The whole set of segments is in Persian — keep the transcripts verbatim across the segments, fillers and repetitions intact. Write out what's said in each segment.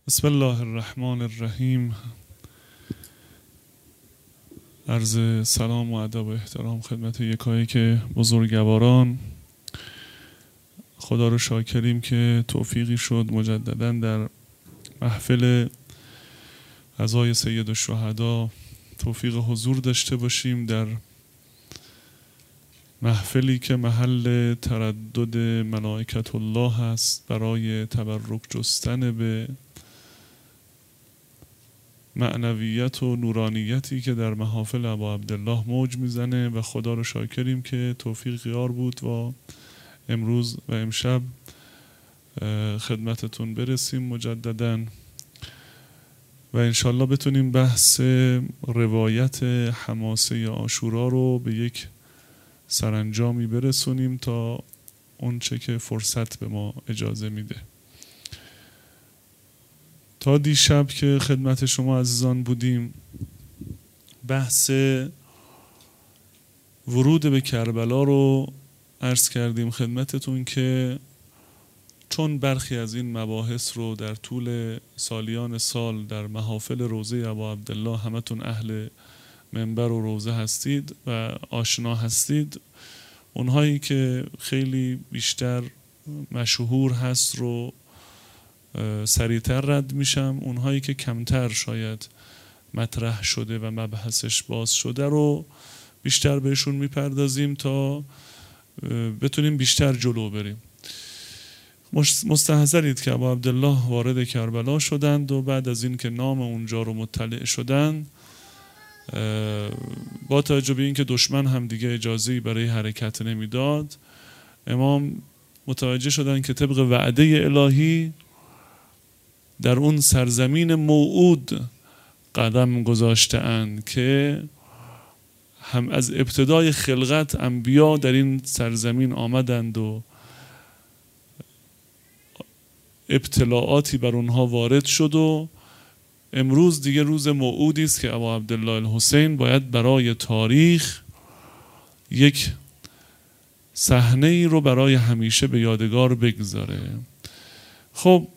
بسم الله الرحمن الرحیم. عرض سلام و ادب و احترام خدمت یکایک بزرگواران. خدا رو شاکریم که توفیقی شد مجددا در محفل عزای سید الشهدا توفیق حضور داشته باشیم، در محفلی که محل تردد ملائکت الله است برای تبرک جستن به معنویت و نورانیتی که در محافل ابا عبدالله موج میزنه و خدا رو شاکریم که توفیق یار بود و امروز و امشب خدمتتون برسیم مجدداً و انشالله بتونیم بحث روایت حماسه عاشورا رو به یک سرانجامی برسونیم تا اون چه که فرصت به ما اجازه میده. تا دیشب که خدمت شما عزیزان بودیم بحث ورود به کربلا رو عرض کردیم خدمتتون که چون برخی از این مباحث رو در طول سالیان سال در محافل روضه ابا عبدالله همتون اهل منبر و روضه هستید و آشنا هستید، اونهایی که خیلی بیشتر مشهور هست رو سریعتر رد میشم، اونهایی که کمتر شاید مطرح شده و مبحثش باز شده رو بیشتر بهشون میپردازیم تا بتونیم بیشتر جلو بریم. مستحضرید که ابا عبدالله وارد کربلا شدند و بعد از این که نام اونجا رو مطلع شدند، با توجه به این که دشمن هم دیگه اجازه‌ای برای حرکت نمیداد، امام متوجه شدند که طبق وعده الهی در اون سرزمین موعود قدم گذاشته اند که هم از ابتدای خلقت انبیا در این سرزمین آمدند و ابتلاعاتی بر اونها وارد شد و امروز دیگه روز موعودی است که ابا عبدالله الحسین باید برای تاریخ یک صحنه ای رو برای همیشه به یادگار بگذاره. خب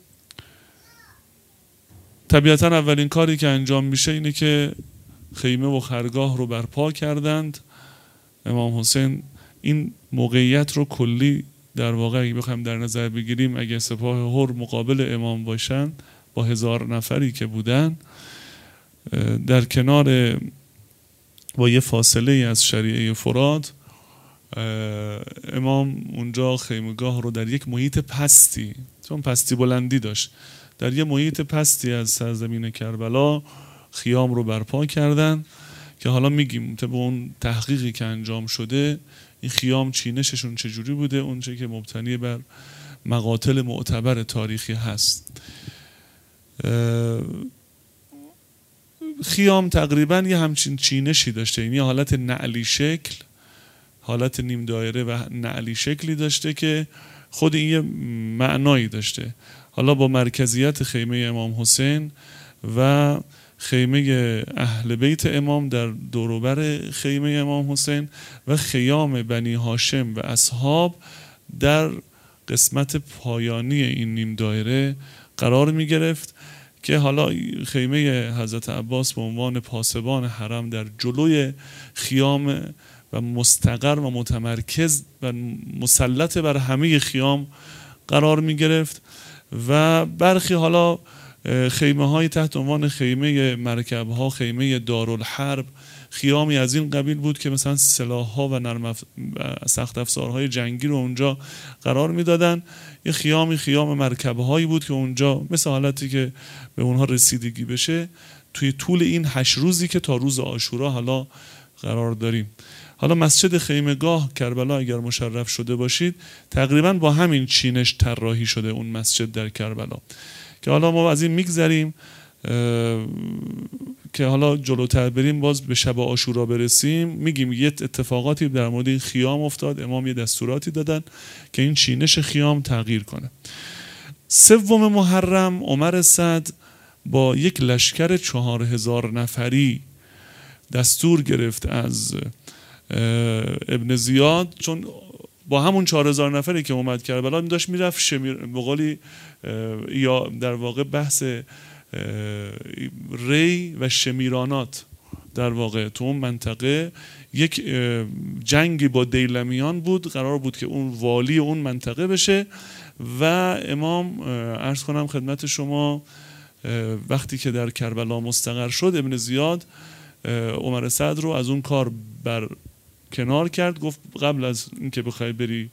طبیعتا اولین کاری که انجام میشه اینه که خیمه و خرگاه رو برپا کردند. امام حسین این موقعیت رو کلی در واقع اگه بخوایم در نظر بگیریم، اگه سپاه هر مقابل امام باشن با هزار نفری که بودن در کنار با یه فاصله از شریعه فرات، امام اونجا خیمگاه رو در یک محیط پستی، چون پستی بلندی داشت، در یه محیط پستی از سرزمین کربلا خیام رو برپا کردن که حالا میگیم طبق اون تحقیقی که انجام شده این خیام چینششون چجوری بوده، اون چه که مبتنی بر مقاتل معتبر تاریخی هست. خیام تقریبا یه همچین چینشی داشته، یعنی حالت نعلی شکل، حالت نیم دایره و نعلی شکلی داشته که خود این یه معنایی داشته. حالا با مرکزیت خیمه امام حسین و خیمه اهل بیت امام در دوروبر خیمه امام حسین و خیام بنی هاشم و اصحاب در قسمت پایانی این نیم دایره قرار می گرفت که حالا خیمه حضرت عباس به عنوان پاسبان حرم در جلوی خیام و مستقر و متمرکز و مسلط بر همه خیام قرار می گرفت و برخی حالا خیمه های تحت عنوان خیمه مرکب ها، خیمه دارالحرب، خیامی از این قبیل بود که مثلا سلاح ها و نرم سخت افزارهای جنگی رو اونجا قرار میدادن. یه خیامی خیام مرکب هایی بود که اونجا مثل حالتی که به اونها رسیدگی بشه توی طول این هشت روزی که تا روز عاشورا حالا قرار داریم. حالا مسجد خیمگاه کربلا اگر مشرف شده باشید تقریبا با همین چینش طراحی شده اون مسجد در کربلا که حالا ما از این میگذریم که حالا جلوتر بریم باز به شب عاشورا برسیم میگیم یه اتفاقاتی در مورد این خیام افتاد، امام یه دستوراتی دادن که این چینش خیام تغییر کنه. سوم محرم عمر سعد با یک لشکر چهار هزار نفری دستور گرفت از ابن زیاد، چون با همون چهار هزار نفری که اومد کربلا داشت میرفت شمیر به قولی یا در واقع بحث ری و شمیرانات در واقع تو اون منطقه یک جنگی با دیلمیان بود، قرار بود که اون والی اون منطقه بشه و امام عرض کنم خدمت شما وقتی که در کربلا مستقر شد ابن زیاد عمر سعد رو از اون کار بر کنار کرد، گفت قبل از اینکه بخوای بری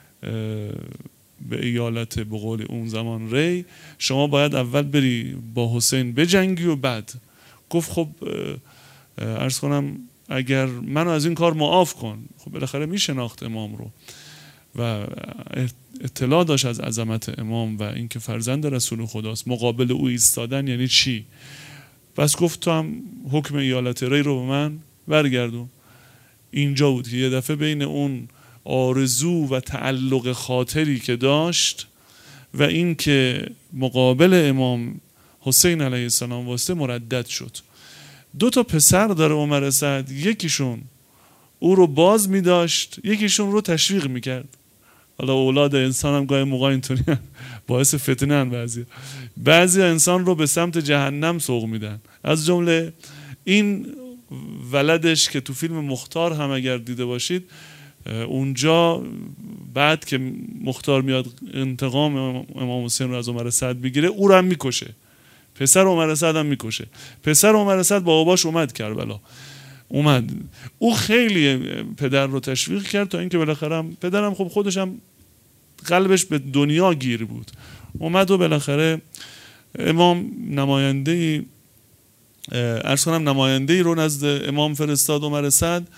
به ایالت به قول اون زمان ری شما باید اول بری با حسین بجنگی و بعد. گفت خب عرض کنم اگر منو از این کار معاف کن. خب بالاخره میشناخت امام رو و اطلاع داشت از عظمت امام و اینکه فرزند رسول خداست، مقابل او ایستادن یعنی چی. بس گفت تو هم حکم ایالت ری رو به من برگردون. اینجا بود که یه دفعه بین اون آرزو و تعلق خاطری که داشت و این که مقابل امام حسین علیه السلام واسطه مردد شد. دو تا پسر داره عمر سعد، یکیشون او رو باز می داشت، یکیشون رو تشویق می کرد. حالا اولاد انسان هم گاهی موقع اینطوری باعث فتنه ان، بعضی بعضی انسان رو به سمت جهنم سوق میدن، از جمله این ولدش که تو فیلم مختار هم اگر دیده باشید اونجا بعد که مختار میاد انتقام امام حسین رو از عمر سعد بگیره او رو هم میکشه، پسر عمر سعد هم میکشه. پسر عمر سعد با باباش اومد کربلا، اومد او خیلی پدر رو تشویق کرد تا اینکه بالاخره پدرم خب خودش هم قلبش به دنیا گیر بود، اومد و بالاخره امام نماینده عرض کنم نماینده رو نزد امام فرستاد عمر سعد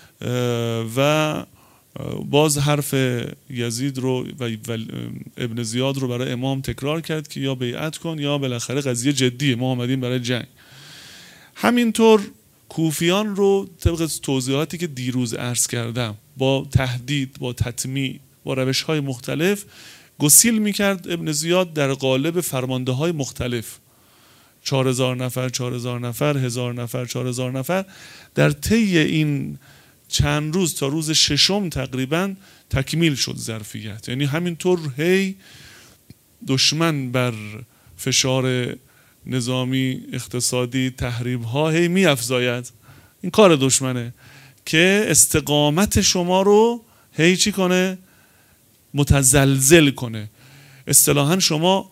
و باز حرف یزید رو و ابن زیاد رو برای امام تکرار کرد که یا بیعت کن یا بالاخره قضیه جدیه، ما آمدیم برای جنگ. همینطور کوفیان رو طبق توضیحاتی که دیروز عرض کردم با تهدید، با تطمیع، با روش‌های مختلف گسیل می‌کرد ابن زیاد در قالب فرمانده‌های مختلف، چهار هزار نفر، چهار هزار نفر، هزار نفر، چهار هزار نفر. در طی این چند روز تا روز ششم تقریبا تکمیل شد ظرفیت. یعنی همینطور هی دشمن بر فشار نظامی، اقتصادی، تحریم ها هی می افزاید. این کار دشمنه که استقامت شما رو هی چی کنه؟ متزلزل کنه. اصطلاحاً شما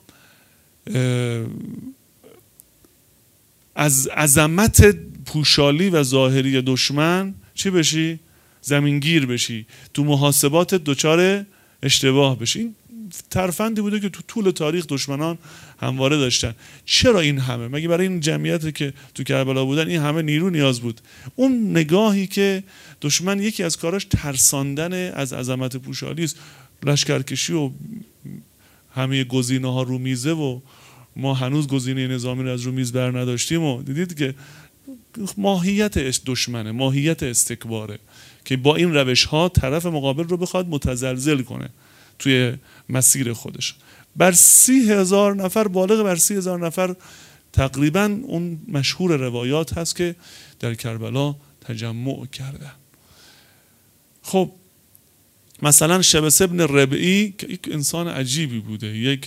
از عظمت پوشالی و ظاهری دشمن چی بشی؟ زمینگیر بشی، تو محاسبات دچار اشتباه بشی. این ترفندی بوده که تو طول تاریخ دشمنان همواره داشتن. چرا این همه؟ مگه برای این جمعیتی که تو کربلا بودن این همه نیرو نیاز بود؟ اون نگاهی که دشمن یکی از کاراش ترساندن از عظمت پوشالی است، لشکرکشی و همه گزینه ها رو میزه و ما هنوز گزینه نظامی رو از رو میز بر نداشتیم و دیدید که ماهیت دشمنه، ماهیت استکباره که با این روش ها طرف مقابل رو بخواد متزلزل کنه توی مسیر خودش. بر سی هزار نفر، بالغ بر سی هزار نفر تقریبا اون مشهور روایات هست که در کربلا تجمع کردن. خب مثلا شبس ابن ربعی که یک انسان عجیبی بوده، یک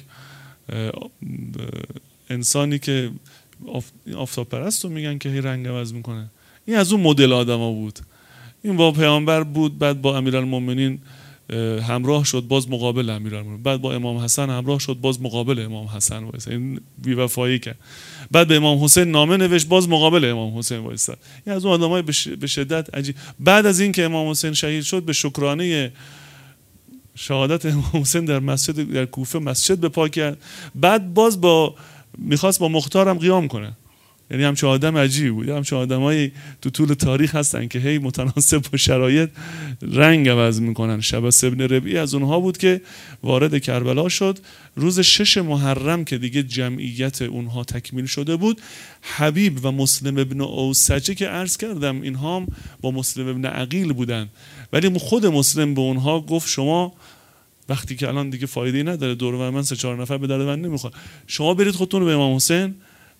انسانی که آفتاب پرست رو میگن که هی رنگ عوض میکنه، این از اون مدل آدما بود. این با پیامبر بود، بعد با امیرالمومنین همراه شد باز مقابل امیرالمومنین، بعد با امام حسن همراه شد باز مقابل امام حسن وایساد، این بی‌وفایی کرد. بعد به امام حسین نامه نوشت باز مقابل امام حسین وایساد. این از اون آدمای به شدت عجیب. بعد از این که امام حسین شهید شد به شکرانه شهادت امام حسین در مسجد در کوفه مسجد به پا کرد. بعد باز با میخواست با مختار هم قیام کنه. یعنی همچون آدم عجیب بود. همچون آدمایی تو طول تاریخ هستن که هی متناسب با شرایط رنگ عوض میکنن. شبس ابن ربیعی از اونها بود که وارد کربلا شد. روز شش محرم که دیگه جمعیت اونها تکمیل شده بود، حبیب و مسلم ابن اوسجه که عرض کردم اینها هم با مسلم ابن عقیل بودن، ولی خود مسلم به اونها گفت شما وقتی که الان دیگه فایده نداره دور و من سه چهار نفر به درد من نمیخواد، شما برید خودتون رو به امام حسین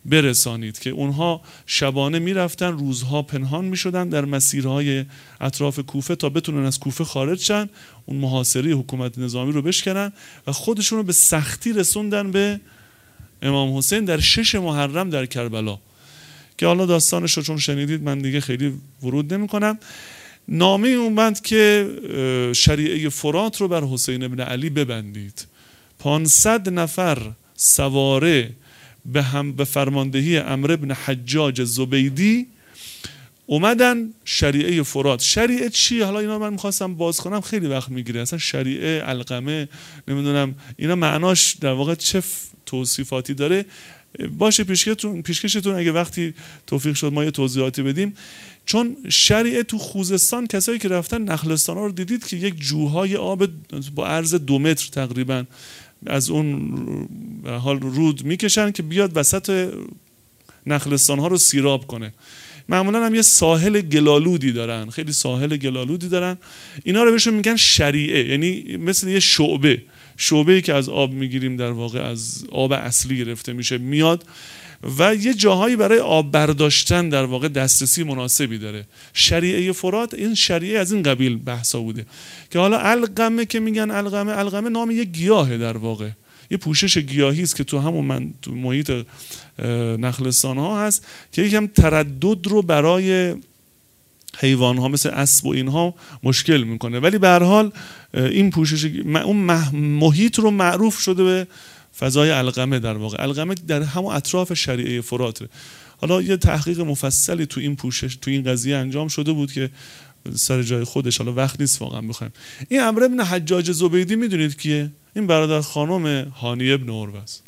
برسانید. که اونها شبانه میرفتن، روزها پنهان میشدن در مسیرهای اطراف کوفه تا بتونن از کوفه خارج شن، اون محاصره حکومت نظامی رو بشکنن و خودشون رو به سختی رسوندن به امام حسین در شش محرم در کربلا، که حالا داستانش رو چون شنیدید من دیگه خیلی ورود نمی کنم. نامه اومد که شریعه فرات رو بر حسین ابن علی ببندید. پانصد نفر سواره به هم به فرماندهی عمرو ابن حجاج زبیدی اومدن شریعه فرات. شریعه چی؟ حالا اینا من میخواستم باز کنم، خیلی وقت میگیره. اصلا شریعه، علقمه، نمیدونم اینا معناش در واقع چه توصیفاتی داره. باشه پیشکشتون پیشکشتون اگه وقتی توفیق شد ما یه توضیحاتی بدیم. چون شریعه تو خوزستان، کسایی که رفتن نخلستان ها رو دیدید که یک جوهای آب با عرض دو متر تقریبا از اون حال رود میکشن که بیاد وسط نخلستان ها رو سیراب کنه. معمولا هم یه ساحل گلالودی دارن، خیلی ساحل گلالودی دارن. اینا رو بهشون میگن شریعه، یعنی مثل یه شعبه شعبه‌ای که از آب میگیریم، در واقع از آب اصلی گرفته میشه میاد و یه جاهایی برای آب برداشتن در واقع دسترسی مناسبی داره. شریعه فرات این شریعه از این قبیل بحثا بوده. که حالا علقمه که میگن علقمه، علقمه نام یه گیاهه، در واقع یه پوشش گیاهی است که تو همون من تو محیط نخلستان ها هست که یکم تردد رو برای حیوان ها مثل اسب و اینها مشکل میکنه، ولی به هر حال این پوشش اون محیط رو معروف شده به فضای علقمه. در واقع علقمه در همون اطراف شریعه فراته. حالا یه تحقیق مفصلی تو این پوشش تو این قضیه انجام شده بود که سر جای خودش، حالا وقت نیست واقعا بخوایم. این عمرو ابن حجاج زبیدی میدونید کیه؟ این برادر خانم هانی ابن عروه است.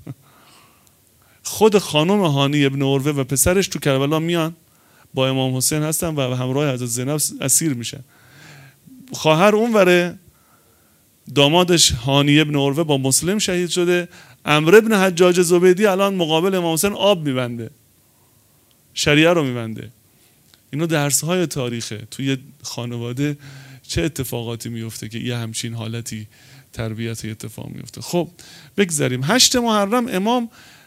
خود خانم هانی ابن عروه و پسرش تو کربلا میان با امام حسین هستن و همراه حضرت زینب اسیر میشن. خواهر اونوره، دامادش هانی ابن عروه با مسلم شهید شده. عمرو ابن حجاج زبیدی الان مقابل امام حسین آب میبنده، شریعه رو میبنده. اینو درس‌های تاریخه. توی خانواده چه اتفاقاتی میفته که یه همچین حالتی تربیت اتفاق میفته. خب بگذاریم. هشت محرم امام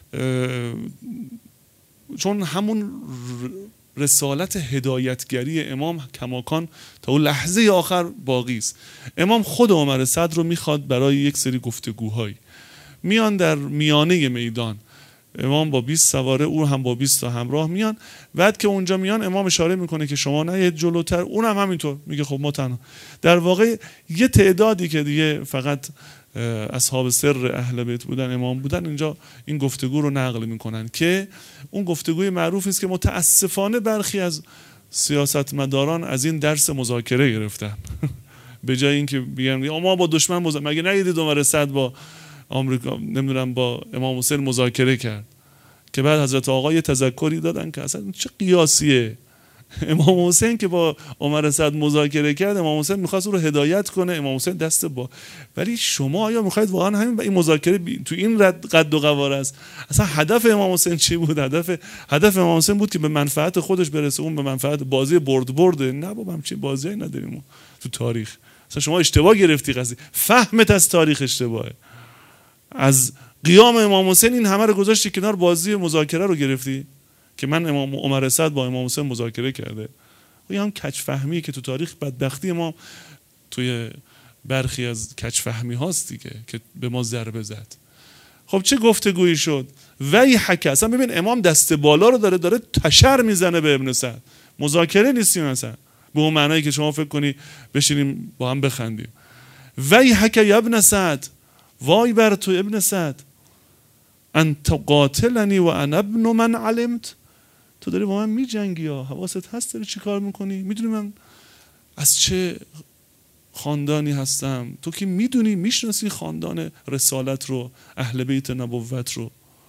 چون همون رسالت هدایتگری امام کماکان تا اون لحظه آخر باقی است. امام خود عمر صدر رو میخواد برای یک سری گفتگوهایی. میان در میانه میدان، امام با بیست سواره، او هم با بیست تا همراه میان. بعد که اونجا میان امام اشاره میکنه که شما نه جلوتر، اون هم همینطور میگه خب ما تنها. در واقع یه تعدادی که دیگه فقط اصحاب سر اهل بیت بودن، امام بودن، اینجا این گفتگو رو نقل میکنن که اون گفتگوی معروفی است که متاسفانه برخی از سیاستمداران از این درس مذاکره گرفتن. به جای اینکه بگن ما با دشمن مذاکره، مگه ندیدید عمر صدر با آمریکا نمیدونم با امام حسین مذاکره کرد؟ که بعد حضرت آقا یه تذکری دادن که اصلا چه قیاسیه. امام حسین که با عمر صدر مذاکره کرد، امام حسین می‌خواست او رو هدایت کنه، امام حسین دست با. ولی شما آیا می‌خواید واقعا همین این مذاکره بی... تو این رد قد و قوار است؟ اصلا هدف امام حسین چی بود؟ هدف هدف امام حسین بود که به منفعت خودش برسه، اون به منفعت بازی برد برده. نه بابا همچین بازیایی نداریم تو تاریخ. اصلا شما اشتباه گرفتی قضیه. فهمت از تاریخ اشتباهه. از قیام امام حسین این همه رو گذاشتی کنار، بازی مذاکره رو گرفتی که من امام عمر صدر با امام حسین مذاکره کرده. این هم کج فهمی که تو تاریخ بدبختی ما توی برخی از کج فهمی هاست دیگه که به ما ضربه زد. خب چه گفتگویی شد؟ وی حکه. اصلا ببین امام دست بالا رو داره داره تشر میزنه به ابن سعد. مذاکره نیستیم اصلا به اون معنایی که شما فکر کنی بشینیم با هم بخندیم. وی حکه یا ابن سعد، وای بر تو ابن سعد، انت قاتلنی و انا ابن من علمت. تو داری با من می جنگی یا حواست هست داری چی کار میکنی؟ میدونی من از چه خاندانی هستم؟ تو که میدونی میشناسی خاندان رسالت رو، اهل بیت نبوت رو،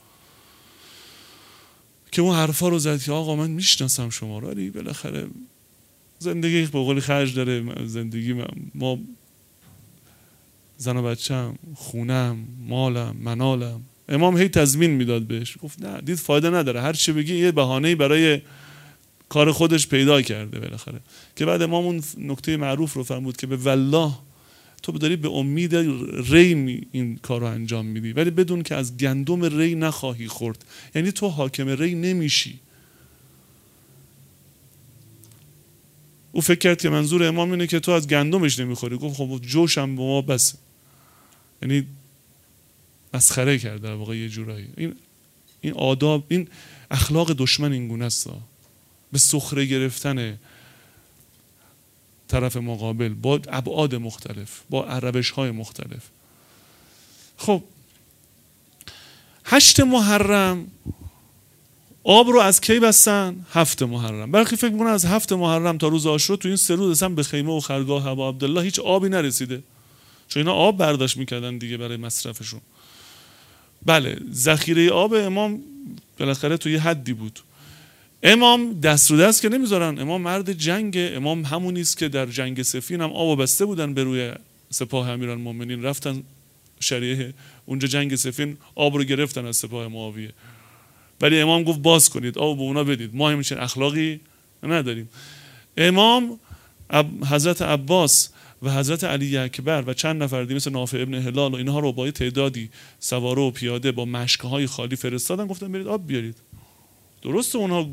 که اون حرفا رو زد که آقا من میشناسم شما رو، ولی بالاخره زندگی به قولی خرج داره. زندگی ما زن و بچه‌م، خونم، مالم، منالم. امام هی تضمین میداد بهش، گفت نه، دید فایده نداره، هر چی بگی یه بهانه‌ای برای کار خودش پیدا کرده بالاخره. که بعد امام اون نکته معروف رو فرمود که به والله تو داری به امید ری این کار رو انجام میدی، ولی بدون که از گندم ری نخواهی خورد. یعنی تو حاکم ری نمیشی. او فکر کرد که منظور امام اینه که تو از گندمش نمیخوری. گفت خب جوشم به ما بس. یعنی مسخره کرد در واقع یه جورایی. این این آداب، این اخلاق دشمن این گونه است، به سخره گرفتن طرف مقابل با ابعاد مختلف، با روش‌های مختلف. خب هشت محرم آب رو از کی بستن؟ هفت محرم. برخی فکر می‌کنن از هفت محرم تا روز عاشورا تو این سه روز اصلا به خیمه و خرگاه ابا عبدالله هیچ آبی نرسیده، چون اینا آب برداشت میکردن دیگه برای مصرفشون. بله، ذخیره آب امام بالاخره تو یه حدی بود. امام دست رو دست که نمیذارن، امام مرد جنگ، امام همونی است که در جنگ صفین هم آب بسته بودن به روی سپاه امیرالمومنین، رفتن شریعه اونجا جنگ صفین آب رو گرفتن از سپاه معاویه، ولی امام گفت باز کنید آب به اونا بدید، ما همچین اخلاقی نداریم. امام حضرت عباس و حضرت علی اکبر و چند نفر دیگه مثل نافع ابن هلال و اینها رو با تعدادی سواره و پیاده با مشکهای خالی فرستادن، گفتن برید آب بیارید. درسته اونها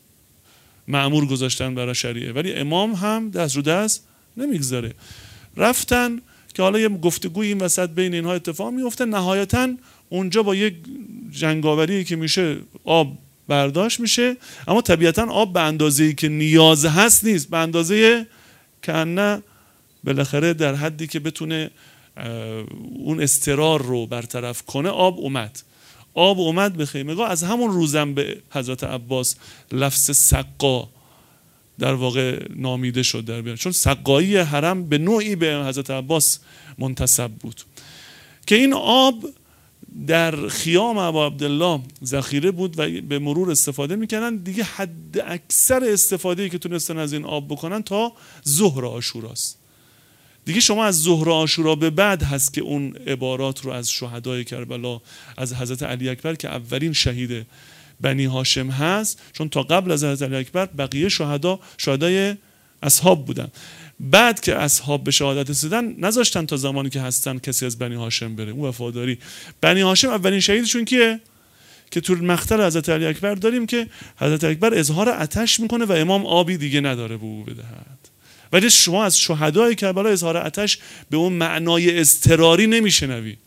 مأمور گذاشتن برای شریعه، ولی امام هم دست رو دست نمیگذاره. رفتن که حالا یه گفتگوی این وسط بین اینها اتفاق میفته، نهایتاً اونجا با یک جنگاوری که میشه آب برداشت میشه، اما طبیعتاً آب به اندازه‌ای که نیاز هست نیست، به اندازه که نه بالاخره در حدی که بتونه اون اضطرار رو برطرف کنه آب اومد. آب اومد به خیمگاه. از همون روزم به حضرت عباس لفظ سقا در واقع نامیده شد در بیان، چون سقایی حرم به نوعی به حضرت عباس منتسب بود که این آب در خیام ابا عبدالله ذخیره بود و به مرور استفاده میکنن دیگه. حد اکثر استفاده‌ای که تونستن از این آب بکنن تا ظهر عاشوراست دیگه. شما از ظهر عاشورا به بعد هست که اون عبارات رو از شهدای کربلا، از حضرت علی اکبر که اولین شهید بنی هاشم هست، چون تا قبل از حضرت علی اکبر بقیه شهدا شهدای اصحاب بودن، بعد که اصحاب به شهادت رسیدن نذاشتن تا زمانی که هستن کسی از بنی هاشم بره. اون وفاداری بنی هاشم اولین شهیدشون کیه؟ که تو مقتل حضرت علی اکبر داریم که حضرت اکبر اظهار آتش میکنه و امام آبی دیگه نداره به او بدهد. ولی شما از شهدای کربلا اظهار آتش به اون معنای اضطراری نمیشنوی،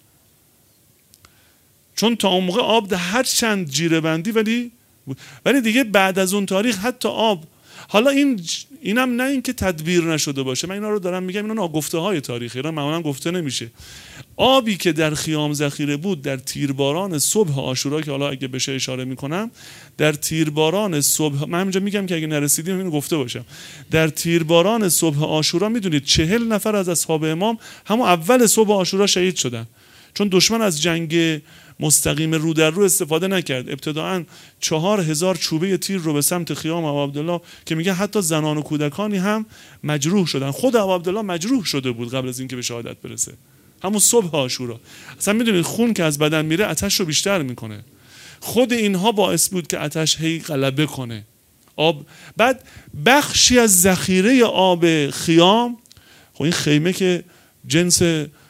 چون تا اون موقع آب ده هر چند جیره بندی ولی ولی دیگه بعد از اون تاریخ حتی آب، حالا این اینم نه این که تدبیر نشده باشه، من اینا رو دارم میگم، اینا ناگفته های تاریخی، اینا معمولا گفته نمیشه. آبی که در خیام ذخیره بود در تیرباران صبح عاشورا، که حالا اگه بشه اشاره میکنم، در تیرباران صبح، من همینجا میگم که اگه نرسیدیم اینو گفته باشم، در تیرباران صبح عاشورا میدونید چهل نفر از اصحاب امام همون اول صبح عاشورا شهید شدن، چون دشمن از جنگ مستقیم رو در رو استفاده نکرد. ابتداعاً چهار هزار چوبه تیر رو به سمت خیام ابا عبدالله که میگه حتی زنان و کودکانی هم مجروح شدن. خود ابا عبدالله مجروح شده بود قبل از اینکه به شهادت برسه، همون صبح عاشورا. اصلا میدونید خون که از بدن میره آتش رو بیشتر میکنه. خود اینها باعث بود که آتش هی غلبه کنه. آب بعد بخشی از ذخیره آب خیام، خب این خیمه که جنس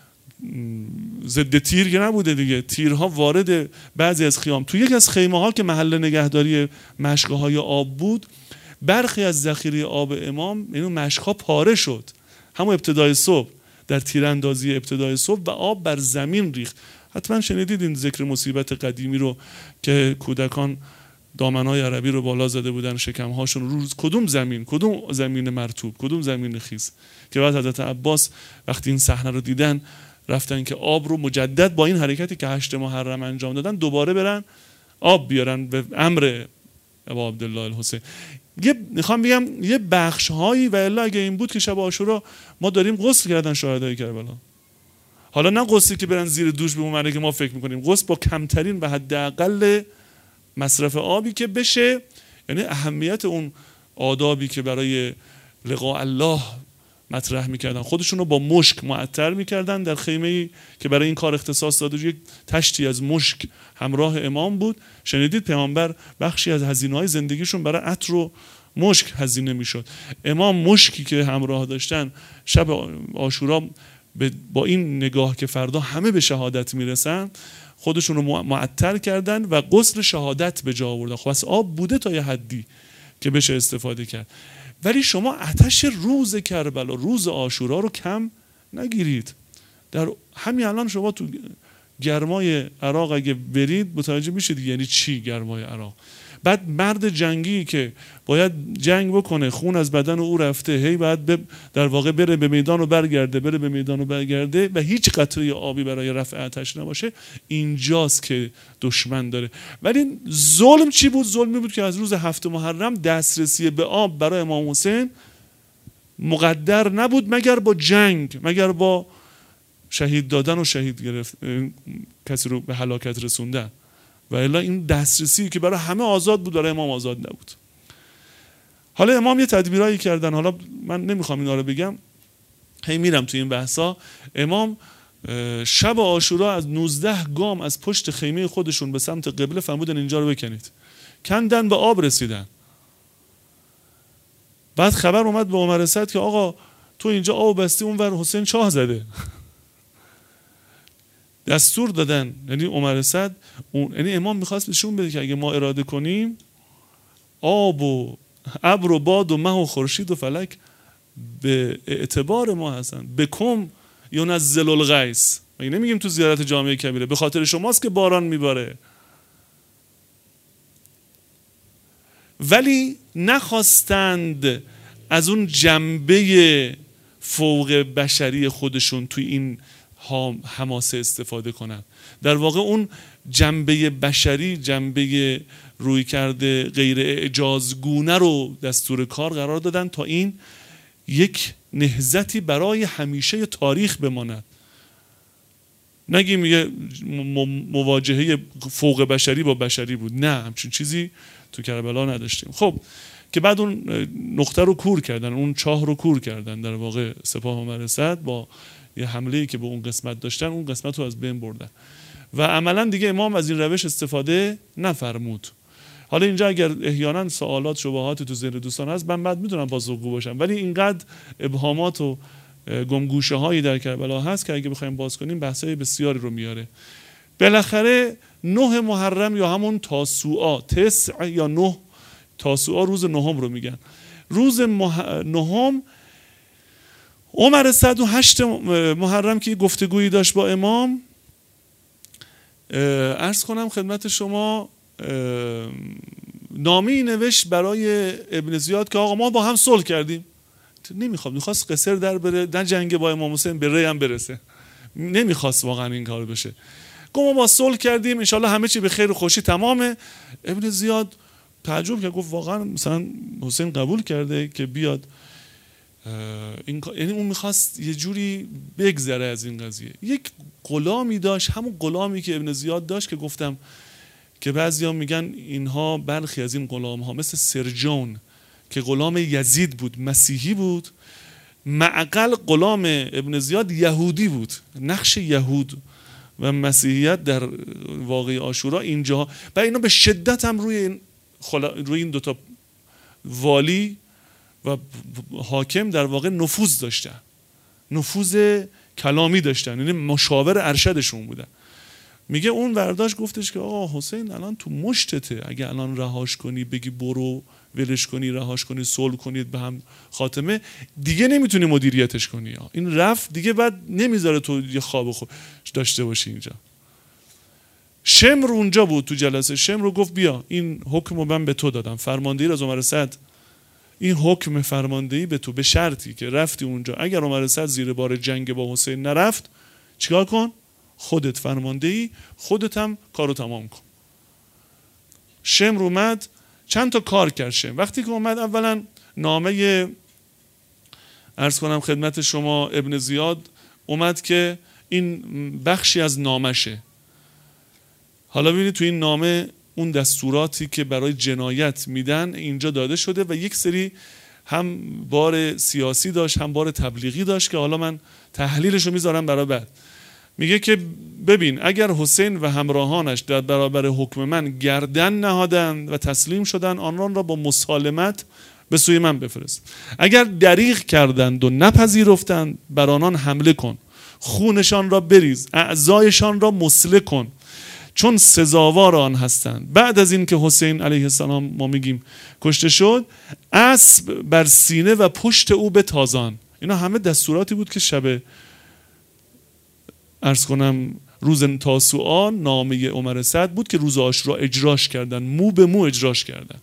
ضد تیر که نبوده دیگه، تیرها وارد بعضی از خیام، تو یک از خیمه ها که محل نگهداری مشقه های آب بود، برخی از ذخیره آب امام اینو مشق ها پاره شد همون ابتدای صبح، در تیراندازی ابتدای صبح، و آب بر زمین ریخت. حتما شنیدید این ذکر مصیبت قدیمی رو که کودکان دامنهای عربی رو بالا زده بودن شکمهاشون رو کدوم زمین، کدوم زمین مرطوب، کدوم زمین خیس، که بعد حضرت عباس وقتی این صحنه رو دیدن رفتن که آب رو مجدد با این حرکتی که هشت محرم انجام دادن دوباره برن آب بیارن به امر ابا عبدالله الحسین. یه میخوام بگم یه بخش هایی و الا اگه این بود که شب عاشورا ما داریم غسل کردن شهدای کربلا، حالا نه غسلی که برن زیر دوش به اون که ما فکر میکنیم، غسل با کمترین و حداقل مصرف آبی که بشه، یعنی اهمیت اون آدابی که برای لقاء الله مطرح میکردن، خودشون رو با مشک معطر میکردن در خیمه‌ای که برای این کار اختصاص داده، یک تشتی از مشک همراه امام بود. شنیدید پیامبر بخشی از هزینه‌های زندگیشون برای عطر و مشک هزینه میشد. امام مشکی که همراه داشتن شب عاشورا با این نگاه که فردا همه به شهادت میرسن خودشون رو معطر کردن و غسل شهادت به جا آوردن. خب آب بوده تا یه حدی که بشه استفاده کرد، ولی شما آتش روز کربلا، روز عاشورا رو کم نگیرید. در همین الان شما تو گرمای عراق اگه برید متوجه میشید یعنی چی گرمای عراق. بعد مرد جنگی که باید جنگ بکنه، خون از بدن او رفته، هی بعد در واقع بره به میدان و برگرده، بره به میدان و برگرده و هیچ قطره آبی برای رفع آتش نباشه، اینجاست که دشمن داره. ولی ظلم چی بود؟ ظلمی بود که از روز هفت محرم دسترسی به آب برای امام حسین مقدر نبود مگر با جنگ، مگر با شهید دادن و شهید گرفت کسی رو به هلاکت رسوندن. و الا این دسترسی که برای همه آزاد بود برای امام آزاد نبود. حالا امام یه تدبیرایی کردن، حالا من نمیخوام اینا رو بگم، هی میرم تو این بحثا. امام شب عاشورا از نوزده گام از پشت خیمه خودشون به سمت قبله فرمودن اینجا رو بکنید، کندن به آب رسیدن. بعد خبر اومد به عمر اسد که آقا تو اینجا آب بستی، اونور حسین چاه زده. دستور دادن، یعنی عمر اسد، یعنی امام میخواست نشون بده که اگه ما اراده کنیم آب و ابر و باد و مه و خورشید و فلک به اعتبار ما هستن. بکم ینزل الغیث، مگه نمیگیم تو زیارت جامعه کبیره به خاطر شماست که باران میباره؟ ولی نخواستند از اون جنبه فوق بشری خودشون توی این حماسه استفاده کنن. در واقع اون جنبه بشری، جنبه روی کرده غیر اعجازگونه رو دستور کار قرار دادن تا این یک نهضتی برای همیشه تاریخ بماند. نگیم یه مواجهه فوق بشری با بشری بود، نه، همچین چیزی تو کربلا نداشتیم. خب که بعد اون نقطه رو کور کردن، اون چاه رو کور کردن، در واقع سپاه عمر اسد با یه حمله‌ای که به اون قسمت داشتن اون قسمت رو از بین بردن و عملا دیگه امام از این روش استفاده نفرمود. حالا اینجا اگر احیانا سوالات شبهات تو ذهن دوستان هست من بعد میتونم پاسخگو باشم، ولی اینقدر ابهامات و گمگوشه هایی در کربلا هست که اگه بخوایم باز کنیم بحثای بسیاری رو میاره. بالاخره نه محرم یا همون تاسوعا، تسع یا نه، تاسوعا روز نهم رو میگن، روز مح... نهم عمر اسد و هشت محرم که گفتگویی داشت با امام، عرض کنم خدمت شما نامه‌ای نوشت برای ابن زیاد که آقا ما با هم صلح کردیم. نمیخواد، میخواست قصر در بره، نه جنگ با امام حسین به ری هم برسه، نمیخواست واقعا این کار بشه. گفت ما با صلح کردیم، انشالله همه چی به خیر و خوشی تمامه. ابن زیاد تعجب کرد، گفت واقعا مثلا حسین قبول کرده که بیاد این، یعنی اون میخواست یه جوری بگذره از این قضیه. یک غلامی داشت، همون غلامی که ابن زیاد داشت که گفتم که بعضیا میگن اینها برخی از این غلام ها مثل سرجون که غلام یزید بود، مسیحی بود، معقل غلام ابن زیاد یهودی بود. نقش یهود و مسیحیت در واقعه عاشورا اینجا، و اینا به شدت هم روی این خلا... روی این دوتا والی و حاکم در واقع نفوذ داشتن، نفوذ کلامی داشتن، یعنی مشاور ارشدشون بودن. میگه اون ورداش گفتش که آقا حسین الان تو مشتته، اگه الان رهاش کنی بگی برو، ولش کنی، رهاش کنی، صلح کنید به هم خاتمه، دیگه نمیتونی مدیریتش کنی، این رفت دیگه، بعد نمیذاره تو یه خواب خوب داشته باشی اینجا. شمر اونجا بود تو جلسه، شمر رو گفت بیا این حکم رو من به تو دادم، فرماندهی از عمر اسد، این حکم فرماندهی به تو، به شرطی که رفتی اونجا اگر عمر اسد زیر بار جنگ با حسین نرفت چیکار کن؟ خودت فرماندهی، خودت هم کارو تمام کن. شمر اومد چند تا کار کرد. شمر وقتی که اومد اولا نامه عرض کنم خدمت شما ابن زیاد اومد که این بخشی از نامشه. حالا ببینید تو این نامه اون دستوراتی که برای جنایت میدن اینجا داده شده و یک سری هم بار سیاسی داشت هم بار تبلیغی داشت که حالا من تحلیلشو میذارم برای بعد. میگه که ببین اگر حسین و همراهانش در برابر حکم من گردن نهادند و تسلیم شدند آنان را با مسالمت به سوی من بفرست. اگر دریغ کردند و نپذیرفتند بر آنان حمله کن. خونشان را بریز، اعضایشان را مسله کن، چون سزاوار آن هستند. بعد از این که حسین علیه السلام ما میگیم کشته شد، اسب بر سینه و پشت او به تازان. اینا همه دستوراتی بود که شب عرض کنم روز تاسوعا نامه عمر سعد بود که روز عاشورا اجراش کردن، مو به مو اجراش کردن.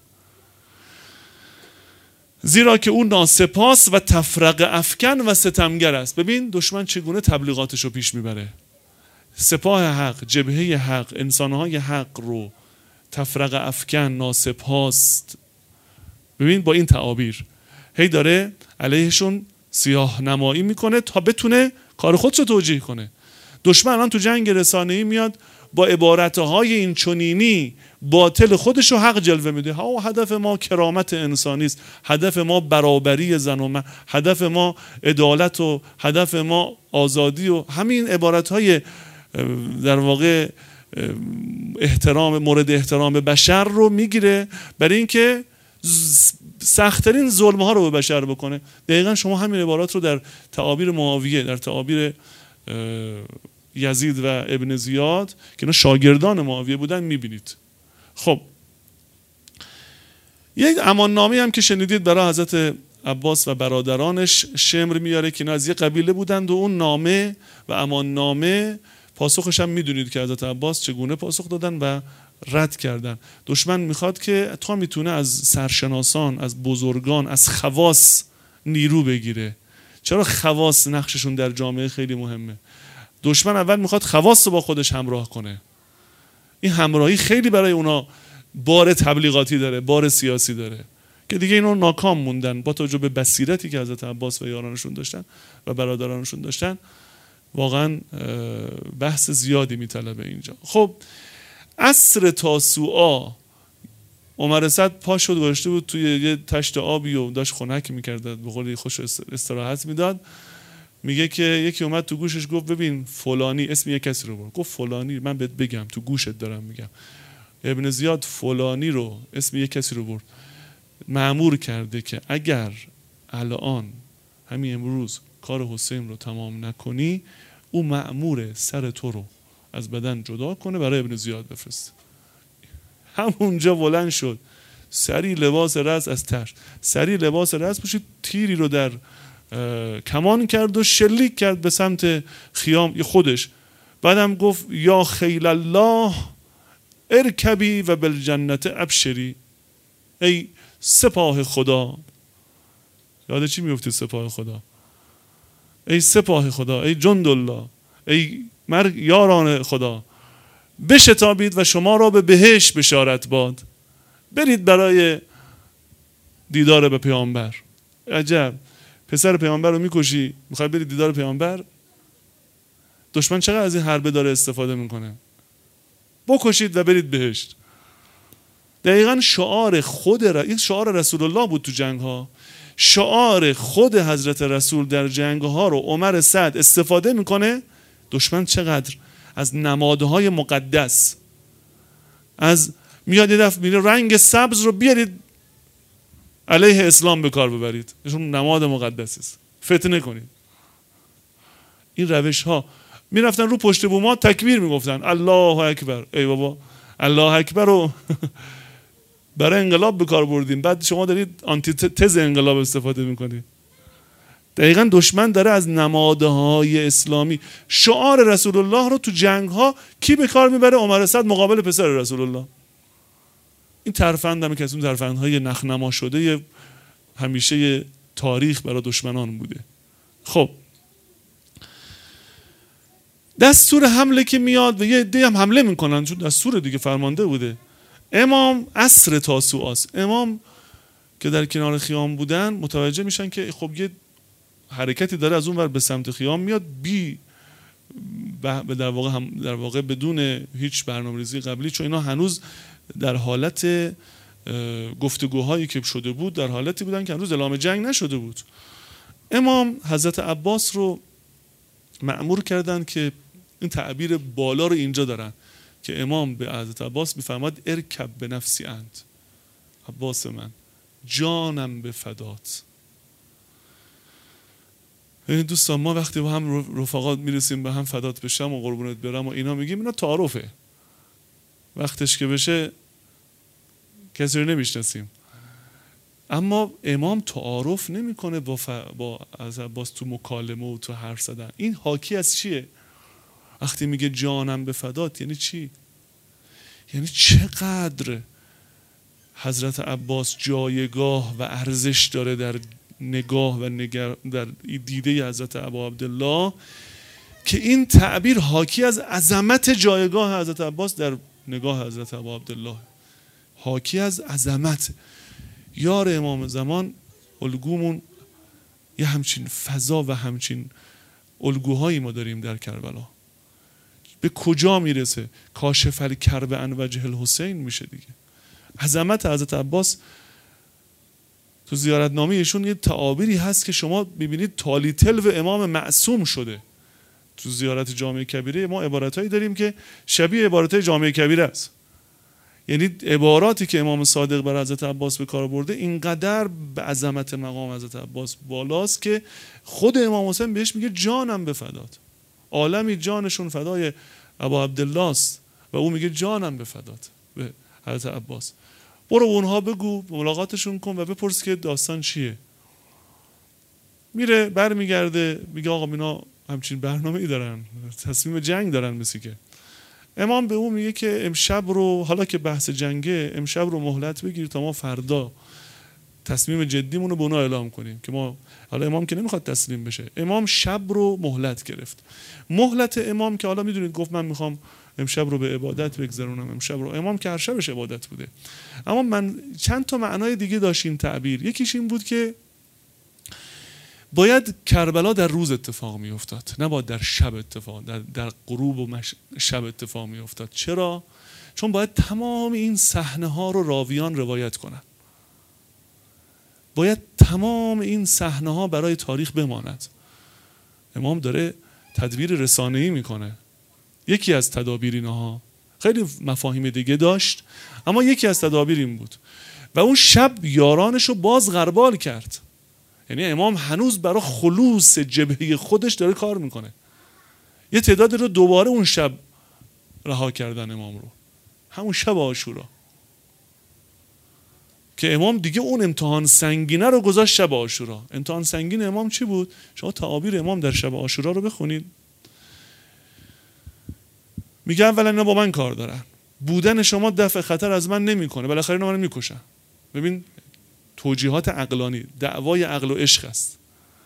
زیرا که او ناسپاس و تفرقه افکن و ستمگر است. ببین دشمن چگونه تبلیغاتش رو پیش میبره. سپاه حق، جبهه حق، انسانهای حق رو تفرقه افکن، ناسپاس. ببین با این تعابیر هی داره علیهشون سیاه نمایی میکنه تا بتونه کار خودش رو توجیه کنه. دشمن الان تو جنگ رسانه‌ای میاد با عبارتهای این چنینی باطل خودش رو حق جلوه میده. ها هدف ما کرامت انسانی است، هدف ما برابری زن و مرد، هدف ما عدالت و هدف ما آزادی و همین عبارتهای در واقع احترام مورد احترام بشر رو میگیره برای اینکه سخت‌ترین ظلم‌ها رو به بشر بکنه. دقیقاً شما همین عبارات رو در تعابیر معاویه، در تعابیر یزید و ابن زیاد که اینا شاگردان معاویه بودن میبینید. خب یک اماننامه هم که شنیدید برای حضرت عباس و برادرانش شمر میاره که اینا از یه قبیله بودند و اون نامه و اماننامه پاسخش هم میدونید که حضرت عباس چگونه پاسخ دادن و رد کردن. دشمن میخواد که تا میتونه از سرشناسان، از بزرگان، از خواص نیرو بگیره. چرا خواص نقششون در جامعه خیلی مهمه. دشمن اول میخواد خواص رو با خودش همراه کنه. این همراهی خیلی برای اونا بار تبلیغاتی داره، بار سیاسی داره که دیگه اینا ناکام موندن با توجه به بصیرتی که حضرت عباس و یارانشون داشتن و برادرانشون داشتن. واقعا بحث زیادی میطلبه اینجا. خب عصر تاسوعا عمر سعد پا شد گذاشته بود توی یه تشت آبی و داشت خنک میکرد، به قولی خوش استراحت میداد. میگه که یکی اومد تو گوشش گفت ببین فلانی، اسم یک کسی رو برد، گفت فلانی، من بهت بگم تو گوشت دارم میگم، ابن زیاد فلانی رو، اسم یک کسی رو برد، مأمور کرده که اگر الان همین امروز کار حسین رو تمام نکنی، او مأمور سر تو رو از بدن جدا کنه برای ابن زیاد بفرسته. همونجا بلند شد، سری لباس رز از تر، سری لباس رز پوشید، تیری رو در کمان کرد و شلیک کرد به سمت خیام خودش. بعدم گفت یا خیل الله ارکبی و بالجنت ابشری. ای سپاه خدا، یاد چی میفتی سپاه خدا؟ ای سپاه خدا، ای جند الله، ای مرگ یاران خدا، بشتابید و شما را به بهشت بشارت باد. برید برای دیدار به پیامبر. عجب، پسر پیامبر رو میکشی میخوای برید دیدار پیامبر؟ دشمن چقدر از این حربه داره استفاده میکنه. بکشید و برید بهشت. دقیقاً شعار خود ر... این شعار رسول الله بود تو جنگ ها. شعار خود حضرت رسول در جنگ ها رو عمر سعد استفاده میکنه. دشمن چقدر از نمادهای مقدس، از میاد یه دفعه میره رنگ سبز رو بیارید علیه اسلام به کار ببرید، ایشون نماد مقدس است، فتنه کنید. این روش ها میرفتن رو پشت بوم‌ها تکبیر میگفتن الله اکبر. ای بابا الله اکبر رو برای انقلاب به کار بردیم، بعد شما دارید آنتی تز انقلاب استفاده میکنید. دقیقاً دشمن داره از نمادهای اسلامی شعار رسول الله رو تو جنگ ها کی به کار میبره؟ عمر سعد مقابل پسر رسول الله. این ترفند هم که از اون ترفندهای نخنما شده همیشه تاریخ برای دشمنان بوده. خب دستور حمله که میاد و یه عده هم حمله میکنن چون دستور دیگه فرمانده بوده. امام عصر تاسوعاست. امام که در کنار خیام بودن متوجه میشن که خب یه حرکتی داره از اون ور به سمت خیام میاد، بی به در واقع هم در واقع بدون هیچ برنامه‌ریزی قبلی، چون اینا هنوز در حالت گفتگوهایی که شده بود در حالتی بودن که هنوز اعلام جنگ نشده بود. امام حضرت عباس رو مأمور کردن که این تعبیر بالا رو اینجا دارن که امام به حضرت عباس میفرماد ارکب به نفسی انت، عباس من جانم به فدات. این دوستان ما وقتی با هم رفقات میرسیم به هم فدات بشم و قربونت برم و اینا میگیم، اینا تعارفه، وقتش که بشه کسی رو نمیشناسیم. اما امام تعارف نمیکنه با ف... با از عباس تو مکالمه و تو حرف زدن. این حاکی از چیه؟ وقتی میگه جانم به فدات یعنی چی؟ یعنی چقدر حضرت عباس جایگاه و ارزش داره در نگاه و نگر... در دیده حضرت ابا عبدالله، که این تعبیر حاکی از عظمت جایگاه حضرت عباس در نگاه حضرت ابا عبدالله، حاکی از عظمت. یار امام زمان الگومون یه همچین فضا و همچین الگوهایی ما داریم در کربلا. به کجا میرسه؟ کاشف الکرب عن وجه الحسین میشه دیگه. عظمت حضرت عباس تو زیارتنامه ایشون یه تعابیری هست که شما ببینید تالی تلو امام معصوم شده. تو زیارت جامع کبیره ما عبارتایی داریم که شبیه عبارتای جامع کبیره است. یعنی عباراتی که امام صادق بر حضرت عباس به کار برده اینقدر به عظمت مقام حضرت عباس بالاست که خود امام حسین بهش میگه جانم به فدات. عالمی جانشون فدای ابا عبدالله است و او میگه جانم به فدات به حضرت عباس. برو اونها بگو، ملاقاتشون کن و بپرس که داستان چیه. میره برمیگرده میگه آقا اینا همچین برنامه‌ای دارن، تصمیم جنگ دارن. مثل که امام به اون میگه که امشب رو، حالا که بحث جنگه، امشب رو مهلت بگیر تا ما فردا تصمیم جدیمون رو به اونا اعلام کنیم که ما، حالا امام که نمیخواد تسلیم بشه، امام شب رو مهلت گرفت. مهلت امام که حالا میدونید گفت من میخوام امشب رو به عبادت بگذرونم، امشب رو، امام که هر شبش عبادت بوده. اما من چند تا معنای دیگه داشت این تعبیر. یکیش این بود که باید کربلا در روز اتفاق می افتاد، نباید در شب اتفاق، در, در غروب و مش... شب اتفاق می افتاد. چرا؟ چون باید تمام این صحنه ها رو راویان روایت کنن، باید تمام این صحنه ها برای تاریخ بماند. امام داره تدبیر رسانه‌ای میکنه. یکی از تدابیر اینها خیلی مفاهیم دیگه داشت، اما یکی از تدابیر این بود. و اون شب یارانش رو باز غربال کرد. یعنی امام هنوز برای خلوص جبهه خودش داره کار میکنه. یه تعداد رو دوباره اون شب رها کردن امام رو، همون شب عاشورا، که امام دیگه اون امتحان سنگینه رو گذاشت شب عاشورا. امتحان سنگین امام چی بود؟ شما تعابیر امام در شب عاشورا رو بخونید. میگه اولا اینا با من کار دارن، بودن شما دفع خطر از من نمیکنه، بالاخره اینا منو میکشن. ببین توجیهات عقلانی، دعوای عقل و عشق است.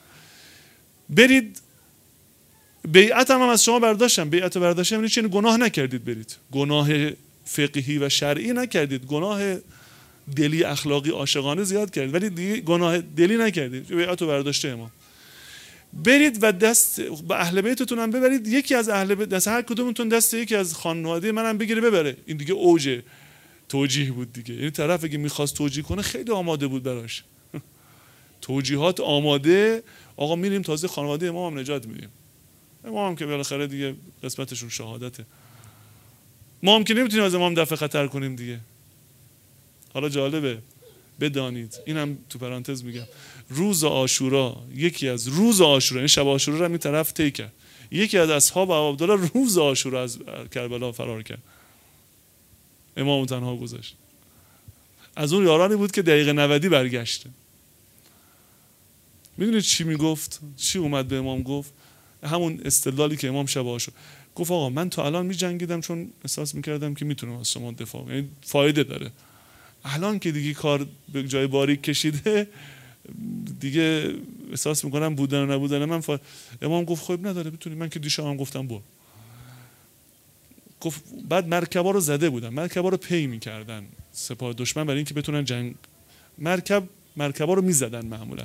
برید بیعت هم, هم از شما برداشتم. بیعت برداشتم یعنی چی؟ گناه نکردید، برید گناه فقهی و شرعی نکردید، گناه دلی اخلاقی عاشقانه زیاد کردید ولی دیگه گناه دلی نکردید. بیعت برداشته امام. برید و دست به اهل بیتتون هم ببرید، یکی از اهل بیت، دست هر کدومتون دست یکی از خانواده منم بگیره ببره. این دیگه اوج توجیه بود دیگه. یعنی طرف اگه میخواست توجیه کنه خیلی آماده بود براش. توجیهات آماده. آقا میریم تازه خانواده امام هم نجات میدیم. امام هم که بالاخره دیگه قسمتشون شهادته. ما هم که نمیتونیم از امام دفع خطر کنیم دیگه. حالا جالبه بدانید، اینم تو پرانتز میگم، روز عاشورا، یکی از روز عاشورا، این شب عاشورا رو این طرف طی کرد. یکی از اصحاب عبدالله روز عاشورا از کربلا فرار کرد، امام تنها گذاشت. از اون یارانی بود که دقیقه نودی برگشته. میدونید چی میگفت؟ چی اومد به امام گفت؟ همون استدلالی که امام شب عاشورا گفت آقا من تا الان میجنگیدم چون احساس میکردم که میتونم از شما دفاع کنم، یعنی فایده داره. الان که دیگه کار به جای باریک کشیده دیگه احساس میکنم بودن و نبودن من فا... امام گفت خب نداره بتونی، من که دیشب هم گفتم برو. گفت بعد مرکبا رو زده بودن، مرکبا رو پی میکردن سپاه دشمن برای اینکه بتونن جنگ، مرکب مرکبا رو میزدن معمولا.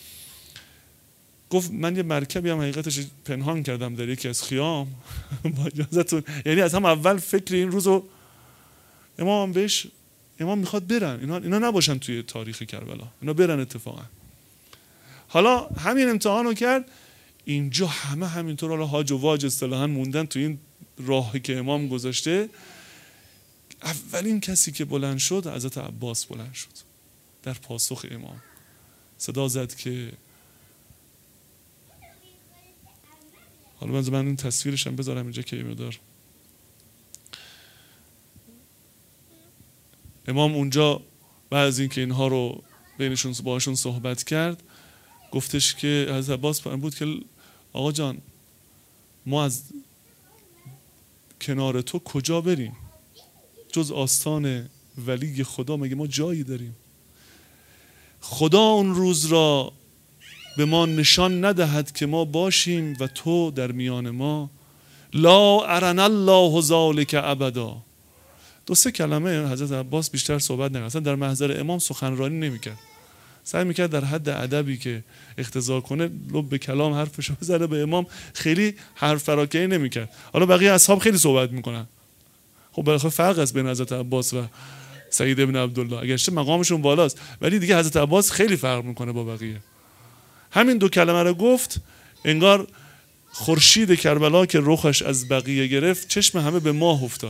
گفت من یه مرکبی هم حقیقتش پنهان کردم در یکی از خیام با اجازهتون. یعنی از هم اول فکر این روزو امام بهش، امام میخواد برن اینا اینا نباشن توی تاریخ کربلا، اینا برن اتفاقا. حالا همین امتحانو کرد. اینجا همه همینطور حالا هاج و واج اصطلاحاً موندن تو این راهی که امام گذاشته. اولین کسی که بلند شد حضرت عباس بلند شد در پاسخ امام، صدا زد که حالا من این تصویرش هم بذارم اینجا که مقدار امام اونجا بعد از اینکه اینها رو بینشون باهاشون صحبت کرد گفتش که حضرت عباس بود که آقا جان ما از کنار تو کجا بریم جز آستان ولی خدا، مگه ما جایی داریم؟ خدا اون روز را به ما نشان ندهد که ما باشیم و تو در میان ما. لا ارنا الله ذلک ابدا. دو سه کلمه حضرت عباس بیشتر صحبت نکرد، اصلا در محضر امام سخنرانی نمیکرد، سعی میکرد در حد ادبی که اقتضا کنه لب به کلام حرفشو بزنه، به امام خیلی حرف فراکنی نمیکرد. حالا بقیه اصحاب خیلی صحبت میکنن، خب بالاخره فرق است بین حضرت عباس و سعید ابن عبدالله، اگرچه مقامشون بالاست ولی دیگه حضرت عباس خیلی فرق میکنه با بقیه. همین دو کلمه رو گفت، انگار خورشید کربلا که رخش از بقیه گرفت چشم همه به ماه افتاد.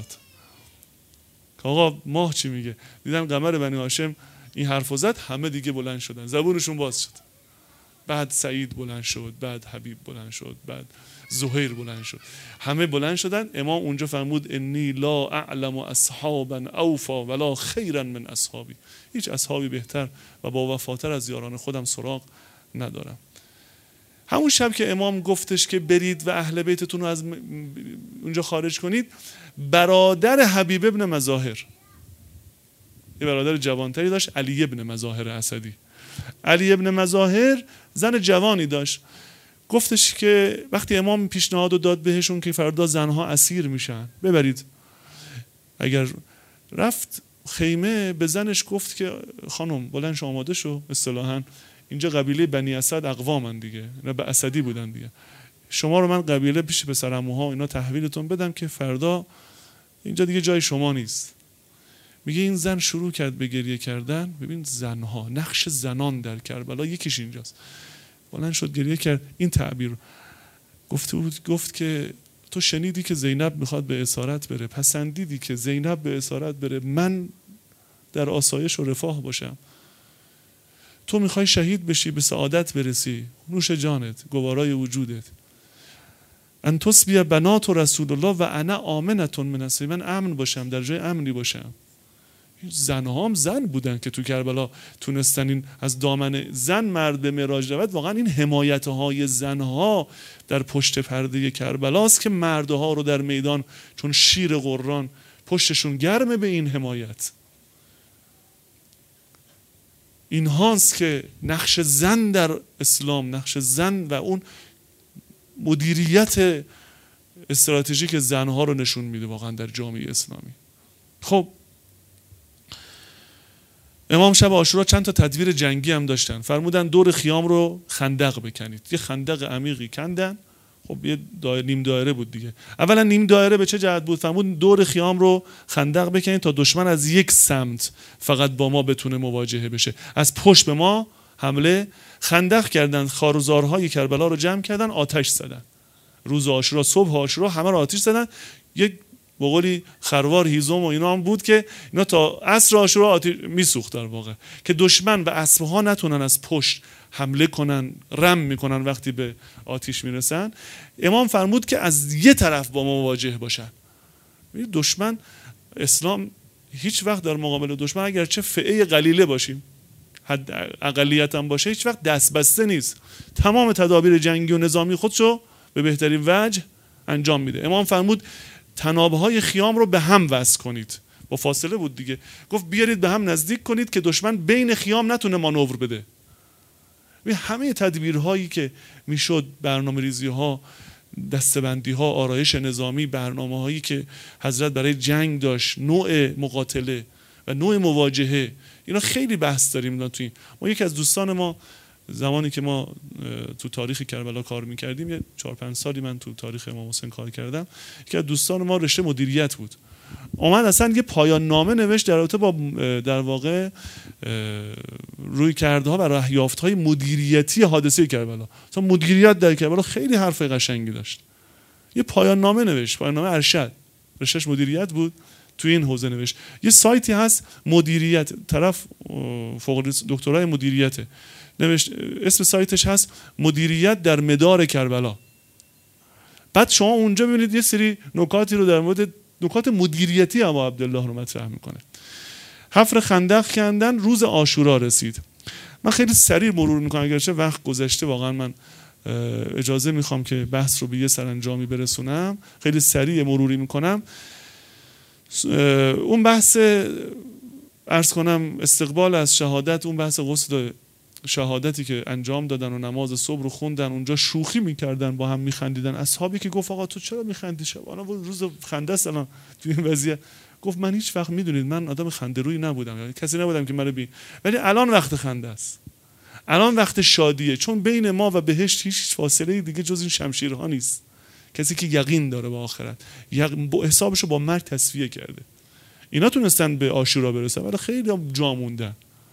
آقا ماه چی میگه؟ دیدن قمر بنی هاشم این حرفو زد، همه دیگه بلند شدن، زبونشون باز شد. بعد سعید بلند شد، بعد حبیب بلند شد، بعد زهیر بلند شد، همه بلند شدن. امام اونجا فرمود انی لا اعلم اصحابا اوفا ولا خیرا من اصحابی. هیچ اصحابی بهتر و با وفاتر از یاران خودم سراغ ندارم. همون شب که امام گفتش که برید و اهل بیتتون رو از اونجا خارج کنید، برادر حبیب ابن مظاهر، یه برادر جوانتری داشت، علی ابن مظاهر اسدی. علی ابن مظاهر زن جوانی داشت، گفتش که وقتی امام پیشنهاد رو داد بهشون که فردا زنها اسیر میشن ببرید، اگر رفت خیمه به زنش گفت که خانم بلند شو آماده شو، اصطلاحاً اینجا قبیله بنی اسد اقوامن دیگه، اینا به اسدی بودن دیگه، شما رو من قبیله پیش پسرعموها اینا تحویلتون بدم که فردا اینجا دیگه جای شما نیست. میگه این زن شروع کرد به گریه کردن. ببین زنها، نقش زنان در کربلا یکیش اینجاست. بلند شد گریه کرد، این تعبیر گفت بود، گفت که تو شنیدی که زینب میخواد به اسارت بره، پسندیدی که زینب به اسارت بره، من در آسایش و رفاه باشم، تو میخوای شهید بشی به سعادت برسی، نوش جانت، گوارای وجودت. ان تصبی بنات رسول الله و انا آمنتون من اصلی، من امن باشم، در جای امنی باشم. زنها هم زن بودن که تو کربلا تونستن این از دامن زن مرد به معراج رود. واقعا این حمایت های زنها در پشت پرده کربلاست که مردها رو در میدان چون شیر قرآن پشتشون گرمه به این حمایت. این هاست که نقش زن در اسلام، نقش زن و اون مدیریت استراتژیک زنها رو نشون میده واقعا در جامعه اسلامی. خب امام شب عاشورا چند تا تدبیر جنگی هم داشتن. فرمودن دور خیام رو خندق بکنید. یه خندق عمیقی کندن. خب یه دایر نیم دایره بود دیگه. اولا نیم دایره به چه جهت بود؟ فرمود دور خیام رو خندق بکنید تا دشمن از یک سمت فقط با ما بتونه مواجهه بشه، از پشت به ما حمله. خندق کردن، خاروزارهای کربلا رو جمع کردن، آتش زدن. روز عاشورا، صبح عاشورا همه رو آتش زدن. یک بقولی خروار هیزم و اینا هم بود که اینا تا عصر عاشورا آتش میسوخت در واقع، که دشمن و اسبها نتونن از پشت حمله کنن، رم میکنن وقتی به آتش میرسن. امام فرمود که از یه طرف با ما مواجه باشن. دشمن، اسلام هیچ وقت در مقابل دشمن اگرچه فئه قلیله باشیم، حد اقلیت هم باشه، هیچ وقت دست بسته نیست. تمام تدابیر جنگی و نظامی خودشو به بهترین وجه انجام میده. امام فرمود تنابهای خیام رو به هم وصل کنید. با فاصله بود دیگه. گفت بیارید به هم نزدیک کنید که دشمن بین خیام نتونه مانور بده. همه تدبیرهایی که میشد، برنامه ریزی ها، دستبندی ها، آرایش نظامی، برنامه هایی که حضرت برای جنگ داشت، نوع مقاتله و نوع مواجهه، اینا خیلی بحث داریم. توی ما یک از دوستان ما زمانی که ما تو تاریخ کربلا کار میکردیم، یه چهار پنج سالی من تو تاریخ امام حسین کار کردم، یکی از دوستان ما رشته مدیریت بود، اومد اصلا یه پایان نامه نوشت در رابطه با در واقع روی کرده ها و راه یافت های مدیریتی حادثه کربلا. مثلا مدیریت در کربلا خیلی حرف قشنگی داشت. یه پایان نامه نوشت، پایان نامه ارشد، رشتهش مدیریت بود، تو این حوزه نوشت. یه سایتی هست مدیریت، طرف فوق دکترای مدیریته، نوشت اسم سایتش هست مدیریت در مدار کربلا. بعد شما اونجا ببینید یه سری نکاتی رو در مورد نکات مدیریتی ابا عبدالله رو مطرح میکنه. حفر خندق کندن، روز عاشورا رسید. من خیلی سریع مرور میکنم اگرچه وقت گذشته، واقعا من اجازه میخوام که بحث رو به یه سرانجامی برسونم، خیلی سریع مروری میکنم. اون بحث عرض کنم استقبال از شهادت، اون بحث غسل شهادتی که انجام دادن و نماز صبح رو خوندن، اونجا شوخی میکردن با هم میخندیدن. اصحابی که گفت آقا تو چرا میخندی شبانه روز خنده است الان توی این وضعیت، گفت من هیچ وقت میدونید من آدم خنده روی نبودم، یعنی کسی نبودم که منو بی، ولی الان وقت خنده است، الان وقت شادیه، چون بین ما و بهشت هیچ فاصله دیگه جز این شمشیرها نیست. کسی که یقین داره به آخرت، حسابشو با مرگ تصفیه کرده. اینا تونستن به عاشورا برسن ولی خیلی جا موندن.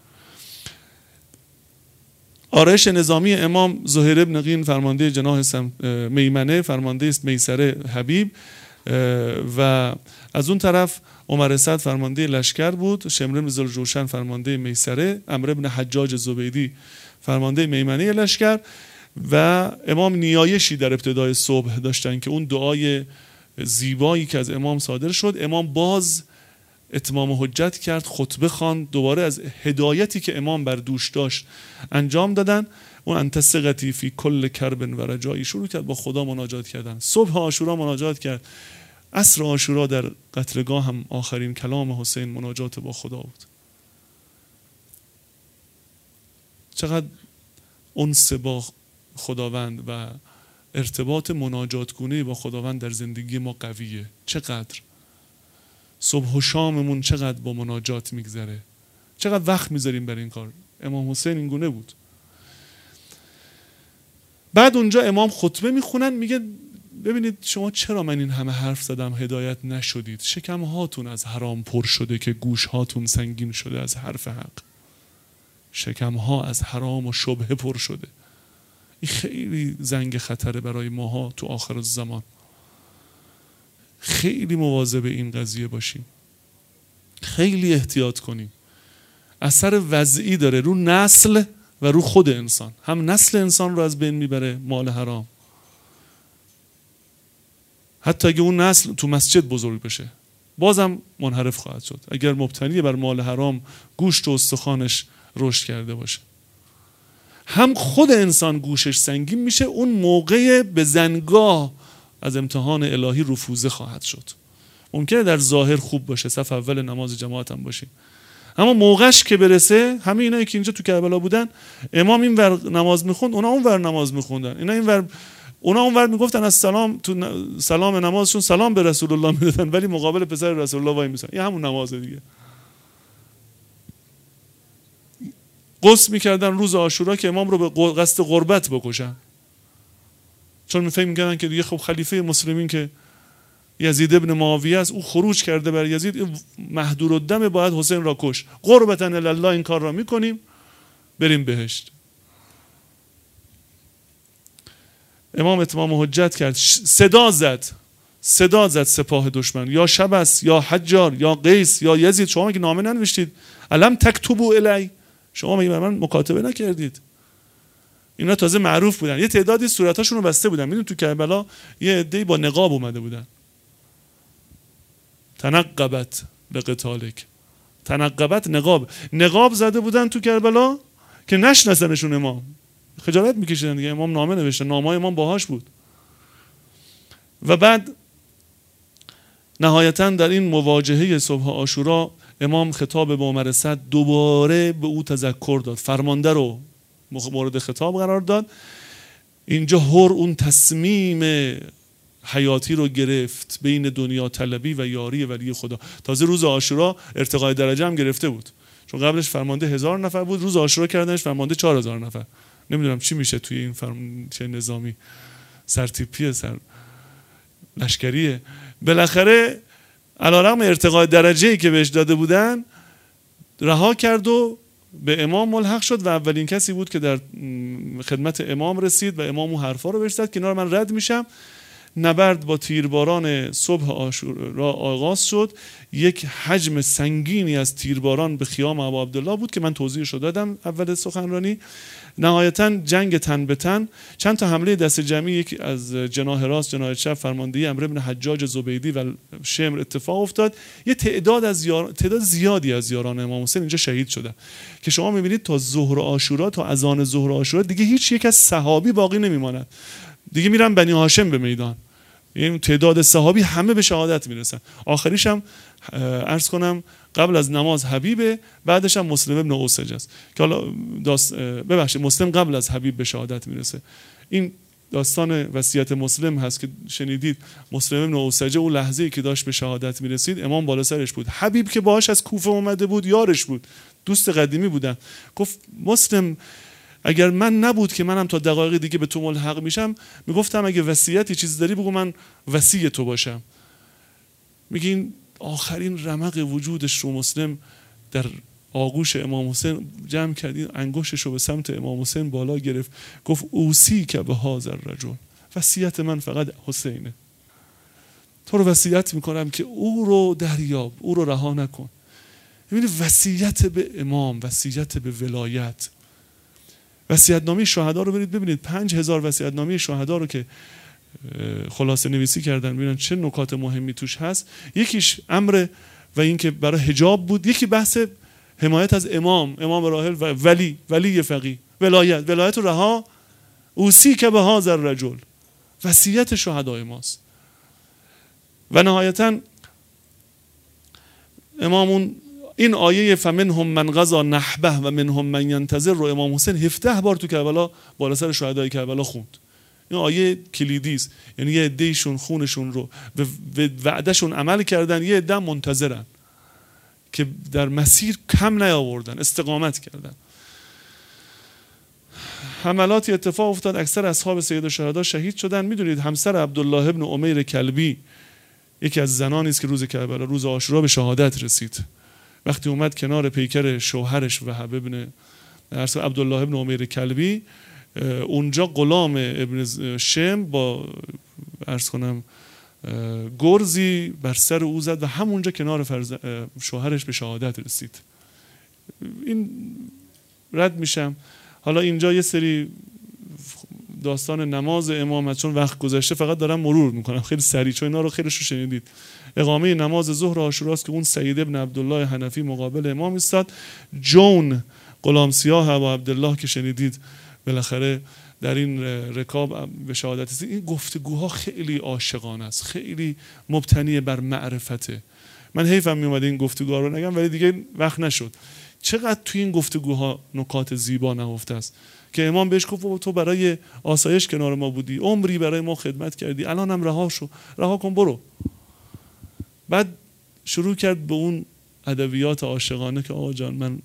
آرایش نظامی امام زهیر ابن قین فرمانده جناح میمنه، فرمانده میسره حبیب، و از اون طرف عمر سعد فرمانده لشکر بود، شمر بن ذوالجوشن فرمانده میسره، عمرو بن حجاج زبیدی فرمانده میمنه لشکر، و امام نیایشی در ابتدای صبح داشتن که اون دعای زیبایی که از امام صادر شد، امام باز اتمام حجت کرد، خطبه خواند، دوباره از هدایتی که امام بر دوش داشت انجام دادن. اون انت ثقتی فی کل کرب و رجایی شروع کرد با خدا مناجات کردن. صبح عاشورا مناجات کرد، عصر عاشورا در قتلگاه هم آخرین کلام حسین مناجات با خدا بود. چقدر انس با خداوند و ارتباط مناجاتگونه با خداوند در زندگی ما قویه. چقدر صبح و شاممون چقدر با مناجات میگذره، چقدر وقت میذاریم برای این کار. امام حسین این گونه بود. بعد اونجا امام خطبه میخونن، میگه ببینید شما چرا من این همه حرف زدم هدایت نشدید؟ شکم هاتون از حرام پر شده که گوش هاتون سنگین شده از حرف حق. شکم ها از حرام و شبهه پر شده. این خیلی زنگ خطره برای ماها تو آخر الزمان. خیلی مواظب این قضیه باشیم، خیلی احتیاط کنیم. اثر وضعی داره رو نسل و رو خود انسان. هم نسل انسان رو از بین میبره مال حرام، حتی اگه اون نسل تو مسجد بزرگ بشه بازم منحرف خواهد شد اگر مبتنی بر مال حرام گوشت و استخوانش رشد کرده باشه. هم خود انسان گوشش سنگین میشه، اون موقع به زنگاه از امتحان الهی رفوزه خواهد شد. ممکنه در ظاهر خوب باشه، صف اول نماز جماعت هم باشیم، اما موقعش که برسه همه اینایی که اینجا تو کربلا بودن، امام این ور نماز میخوند اونا اون ور نماز میخوندن، اینا این ور اونا اون ور میگفتن از سلام تو سلام نمازشون سلام به رسول الله میدادن، ولی مقابل پسر رسول الله وای میسن. این همون نمازه دیگه. قصد میکردن روز عاشورا که امام رو به قصد قربت بکشن، چون فکر میکردن که دیگه خب خلیفه مسلمین که یزید ابن معاویه است، او خروج کرده بر یزید، محدور الدم، باید حسین را کش. قربتا الی الله این کار را میکنیم بریم بهشت. امام اتمام حجت کرد، صدا زد صدا زد سپاه دشمن، یا شبس یا حجار یا قیس یا یزید، شما که نامه ننوشتید؟ الم تکتبوا الی، شما مگه من مکاتبه نکردید؟ اینا تازه معروف بودن، یه تعدادی صورتاشون رو بسته بودن. میدون تو کربلا یه عده‌ای با نقاب اومده بودن. تنقبت لقتالک، تنقبت نقاب، نقاب زده بودن تو کربلا که نشناسنشون. امام خجالت میکشیدن دیگه. امام نامه نوشته، نامه‌های امام باهاش بود. و بعد نهایتا در این مواجهه صبح عاشورا امام خطاب به عمر سعد دوباره به او تذکر داد، فرمانده رو مورد خطاب قرار داد. اینجا هر اون تصمیم حیاتی رو گرفت بین دنیا طلبی و یاری ولی خدا. تازه روز عاشورا ارتقای درجه هم گرفته بود، چون قبلش فرمانده هزار نفر بود، روز عاشورا کردنش فرمانده چهار هزار نفر. نمیدونم چی میشه توی این فرم... چه نظامی سرتیپیه سر لشکریه. بالاخره علیرغم ارتقای درجه‌ای که بهش داده بودن رها کرد و به امام ملحق شد و اولین کسی بود که در خدمت امام رسید و امام اون حرفا رو بهش زد که اینا رو من رد میشم. نبرد با تیرباران صبح عاشورا آغاز شد. یک حجم سنگینی از تیرباران به خیام ابا عبدالله بود که من توضیحش رو دادم اول سخنرانی. نهایتاً جنگ تن به تن، چند تا حمله دست جمعی، یک از جناح راست جناح چپ فرماندهی عمرو بن حجاج زبیدی و شمر اتفاق افتاد. یه تعداد از یار... تعداد زیادی از یاران امام حسین اینجا شهید شدن که شما می‌بینید تا ظهر عاشورا، تا اذان ظهر عاشورا دیگه هیچ یک از صحابی باقی نمیماند، دیگه میرن بنی هاشم به میدان. این تعداد صحابی همه به شهادت میرسن. آخریش هم عرض کنم قبل از نماز حبیب، بعدش هم مسلم ابن اوسج است که حالا داست ببخشید مسلم قبل از حبیب به شهادت میرسه. این داستان وصیت مسلم هست که شنیدید. مسلم ابن اوسج اون لحظه‌ای که داشت به شهادت میرسید امام بالا سرش بود. حبیب که باهاش از کوفه اومده بود یارش بود، دوست قدیمی بودن. گفت مسلم اگر من نبود که منم تا دقایق دیگه به تو ملحق میشم، میگفتم اگه وصیتی چیزی داری بگو من وصی تو باشم. میگین آخرین رمق وجودش رو مسلم در آغوش امام حسین جمع کردین، انگشتش رو به سمت امام حسین بالا گرفت، گفت اوصی که به هذا الرجل، وصیت من فقط حسینه، تو رو وصیت میکنم که او رو دریاب، او رو رها نکن. ببینید وصیت به امام، وصیت به ولایت. وصیت‌نامه شهدا رو برید ببینید، پنج هزار وصیت‌نامه شهدا رو که خلاصه نویسی کردن، ببینن چه نکات مهمی توش هست. یکیش امر و این که برای حجاب بود، یکی بحث حمایت از امام، امام راحل و ولی ولی فقیه، ولایت ولایت رو رها، اوصی که به هذا الرجل، وصیت شهدای ماست. و نهایتا امامون این آیه فمنهم من قضا نحبه و منهم من ینتظر رو امام حسین هفده بار تو کربلا بالا سر شهدای کربلا خوند. این آیه کلیدی است، یعنی یه عده‌شون خونشون رو به وعدهشون عمل کردن، یه عده منتظرن که در مسیر کم نیاوردن، استقامت کردن. حملاتی اتفاق افتاد، اکثر اصحاب سید الشهدا شهید شدن. میدونید همسر عبدالله ابن امیر کلبی یکی از زنانی است که روز کربلا، روز عاشورا به شهادت رسید. وقتی اومد کنار پیکر شوهرش وهب ابن عبدالله ابن امیر کلبی، اونجا غلام ابن شم با عرض کنم گرزی بر سر او زد و همونجا کنار فرز... شوهرش به شهادت رسید. این رد میشم. حالا اینجا یه سری داستان نماز امام هست، چون وقت گذشته فقط دارم مرور میکنم خیلی سریع، چون اینا رو خیلی شو شنیدید. اقامه نماز ظهر عاشورا است که اون سید ابن عبدالله حنفی مقابل امام ایستاد. جون غلام سیاه ابا عبدالله که شنیدید بالاخره در این رکاب به شهادت رسید. این گفتگوها خیلی عاشقانه است، خیلی مبتنی بر معرفته. من حیفم میومد این گفتگوها رو نگم ولی دیگه وقت نشد. چقدر توی این گفتگوها نکات زیبا نهفته است که امام بهش گفت تو برای آسایش کنار ما بودی، عمری برای ما خدمت کردی، الانم رها شو، رها کن برو. بعد شروع کرد به اون ادبیات عاشقانه که آقا جان من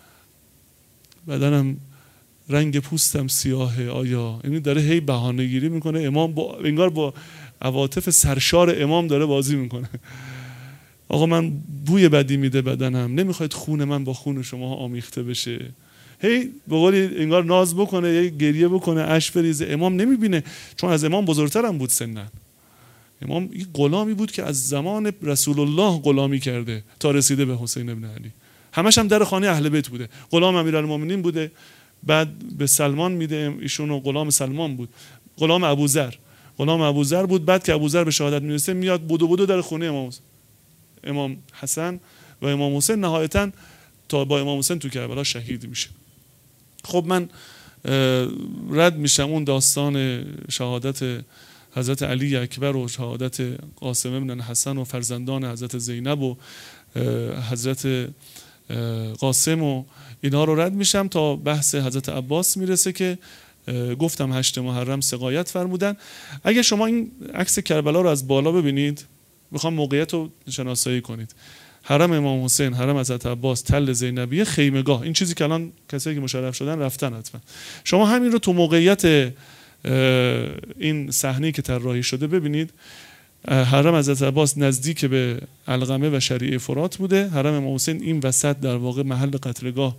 بدنم رنگ پوستم سیاهه، آیا اینو داره هی بهانه گیری میکنه. امام با انگار با عواطف سرشار امام داره بازی میکنه. آقا من بوی بدی میده بدنم، نمیخواید خون من با خون شما آمیخته بشه. هی به قولی انگار ناز بکنه، یه گریه بکنه، اشک بریزه. امام نمیبینه چون از امام بزرگترم بود سنن. امام یک غلامی بود که از زمان رسول الله غلامی کرده تا رسیده به حسین ابن علی. همش هم در خانه اهل بیت بوده. غلام امیرالمومنین بوده، بعد به سلمان میده، ایشونو غلام سلمان بود. غلام ابوذر، غلام ابوذر بود. بعد که ابوذر به شهادت میرسه میاد بودو بودو در خونه امام امام حسن و امام حسین، نهایتا تا با امام حسین تو کربلا شهید میشه. خب من رد میشم اون داستان شهادت حضرت علی اکبر و شهادت قاسم ابن حسن و فرزندان حضرت زینب و حضرت قاسم و اینها رو رد میشم تا بحث حضرت عباس میرسه که گفتم هشت محرم سقایت فرمودن. اگه شما این عکس کربلا رو از بالا ببینید، میخوام موقعیت رو شناسایی کنید. حرم امام حسین، حرم حضرت عباس، تل زینبیه، خیمگاه، این چیزی که الان کسایی که مشرف شدن رفتن حتما. شما همین رو تو موقعیت این صحنه‌ای که طراحی شده ببینید. حرم حضرت عباس نزدیک به علقمه و شریعه فرات بوده، حرم امام حسین این وسط در واقع محل قتلگاه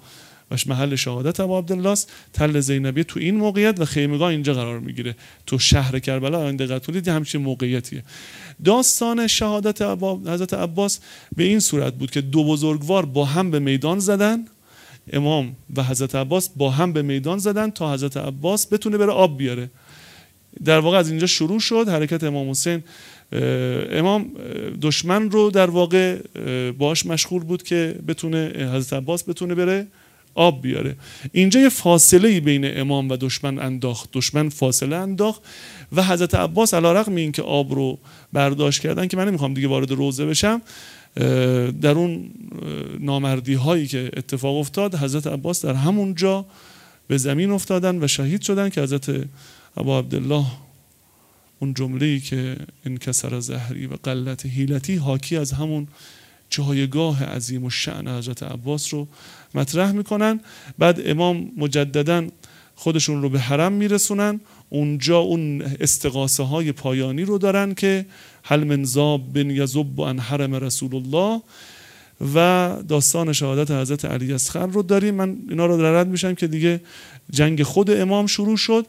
وش محل شهادت ابا عبدالله است. تل زینبیه تو این موقعیت و خیمگاه اینجا قرار میگیره تو شهر کربلا. آین دقت کنید همچین موقعیتیه. داستان شهادت ابا حضرت عباس به این صورت بود که دو بزرگوار با هم به میدان زدن، امام و حضرت عباس با هم به میدان زدن تا حضرت عباس بتونه بره آب بیاره. در واقع از اینجا شروع شد حرکت امام حسین. امام دشمن رو در واقع باش مشغول بود که بتونه حضرت عباس بتونه بره آب بیاره. اینجا یه فاصله بین امام و دشمن انداخت، دشمن فاصله انداخت و حضرت عباس علیرغم این که آب رو برداشت کردن، که من نمیخوام دیگه وارد روزه بشم، در اون نامردی هایی که اتفاق افتاد حضرت عباس در همون جا به زمین افتادن و شهید شدن که حضرت ابا عبدالله اون جمله‌ای که انکسر ظهری و قلت حیلتی حاکی از همون جایگاه عظیم و شأن حضرت عباس رو مطرح میکنن. بعد امام مجددا خودشون رو به حرم میرسونن. اونجا اون استغاثه های پایانی رو دارن که هل من ذاب بن یذب عن حرم رسول الله و داستان شهادت حضرت علی اصغر رو داریم. من اینا رو رد میشم که دیگه جنگ خود امام شروع شد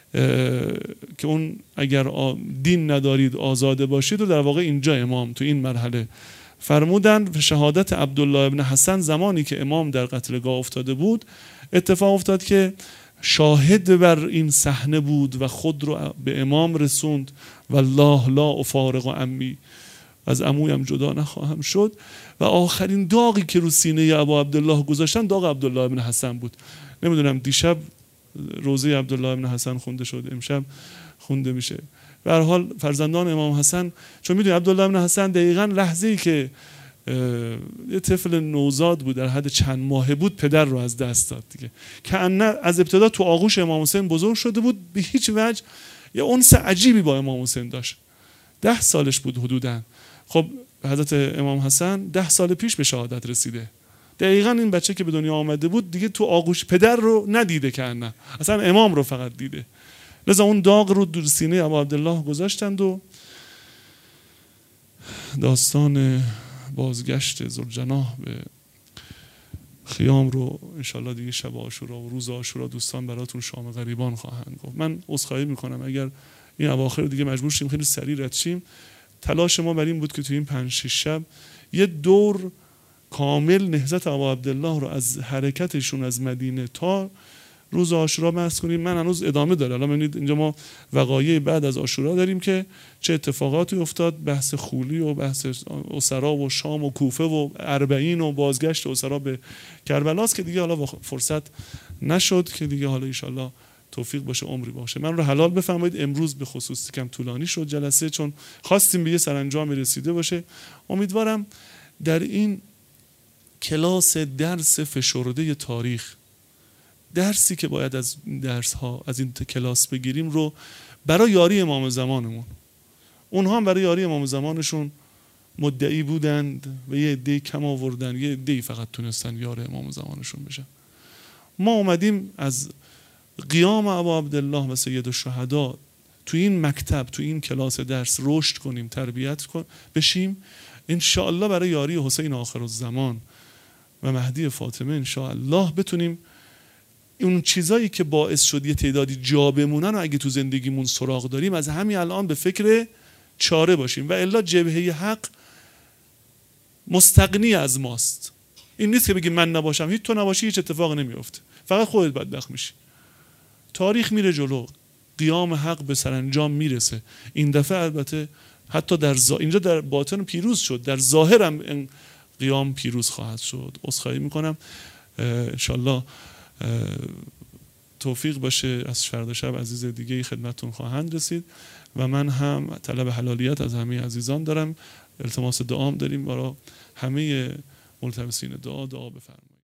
که اون اگر دین ندارید آزاده باشید و در واقع اینجا امام تو این مرحله فرمودن. شهادت عبدالله ابن حسن زمانی که امام در قتلگاه افتاده بود اتفاق افتاد که شاهد بر این صحنه بود و خود رو به امام رسوند. والله لا افارق عمی، از عمویم جدا نخواهم شد. و آخرین داغی که رو سینه ابا عبدالله گذاشتن داغ عبدالله ابن حسن بود. نمیدونم دیشب روزه عبدالله ابن حسن خونده شد، امشب خونده میشه. به هر حال فرزندان امام حسن، چون میدونید عبدالله ابن حسن دقیقاً لحظه‌ای که یه طفل نوزاد بود در حد چند ماهه بود پدر رو از دست داد دیگه، که از ابتدا تو آغوش امام حسین بزرگ شده بود، به هیچ وجه یه انس عجیبی با امام حسین داشت. ده سالش بود حدوداً. خب حضرت امام حسن ده سال پیش به شهادت رسیده. دقیقاً این بچه که به دنیا آمده بود دیگه تو آغوش پدر رو ندیده، که نه اصلا امام رو فقط دیده. لذا اون داغ رو در سینه ابا عبدالله گذاشتند و داستان بازگشت ذوالجناح به خیام رو انشالله دیگه شب عاشورا و روز عاشورا دوستان براتون شام غریبان خواهند گفت. من عذرخواهی میکنم اگر این اواخر دیگه مجبور شیم خیلی سریع رد شیم. تلاش ما بر این بود که تو این پنج شش شب یه دور کامل نهضت ابا عبدالله رو از حرکتشون از مدینه تا روز عاشورا بحث کنیم. من هنوز ادامه داره. الان ببینید اینجا ما وقایع بعد از عاشورا داریم که چه اتفاقاتی افتاد، بحث خولی و بحث اسرا و شام و کوفه و اربعین و بازگشت اسرا به کربلاست که دیگه حالا فرصت نشد، که دیگه حالا ان شاءالله توفیق باشه عمری باشه. من رو حلال بفرمایید. امروز به خصوص کم طولانی شد جلسه، چون خواستیم به یه سرانجامی رسیده باشه. امیدوارم در این کلاس درس فشرده تاریخ، درسی که باید از درس ها از این کلاس بگیریم رو برای یاری امام زمانمون، اونها هم برای یاری امام زمانشون مدعی بودند و یه عده کم آوردن، یه عده فقط تونستن یار امام زمانشون بشن. ما اومدیم از قیام ابا عبدالله و سید الشهدا تو این مکتب، تو این کلاس درس رشد کنیم، تربیت کن بشیم، ان شاء الله برای یاری حسین آخرالزمان و مهدی فاطمه ان شاء الله بتونیم اون چیزایی که باعث شد یه تعدادی جا بمونن و اگه تو زندگیمون سراغ داریم از همین الان به فکر چاره باشیم. و الا جبهه حق مستغنی از ماست. این نیست که بگی من نباشم، هیچ تو نباشی هیچ اتفاق نمیفته، فقط خودت بدبخت میشی. تاریخ میره جلو، قیام حق به سرانجام میرسه. این دفعه البته حتی در زا... اینجا در باطن پیروز شد، در ظاهر هم این قیام پیروز خواهد شد. عذرخواهی میکنم. انشالله توفیق باشه. از فردا شب عزیز دیگه خدمتتون خواهند رسید و من هم طلب حلالیت از همه عزیزان دارم. التماس دعام داریم برای همه ملتمسین دعا. دعا بفرمایید.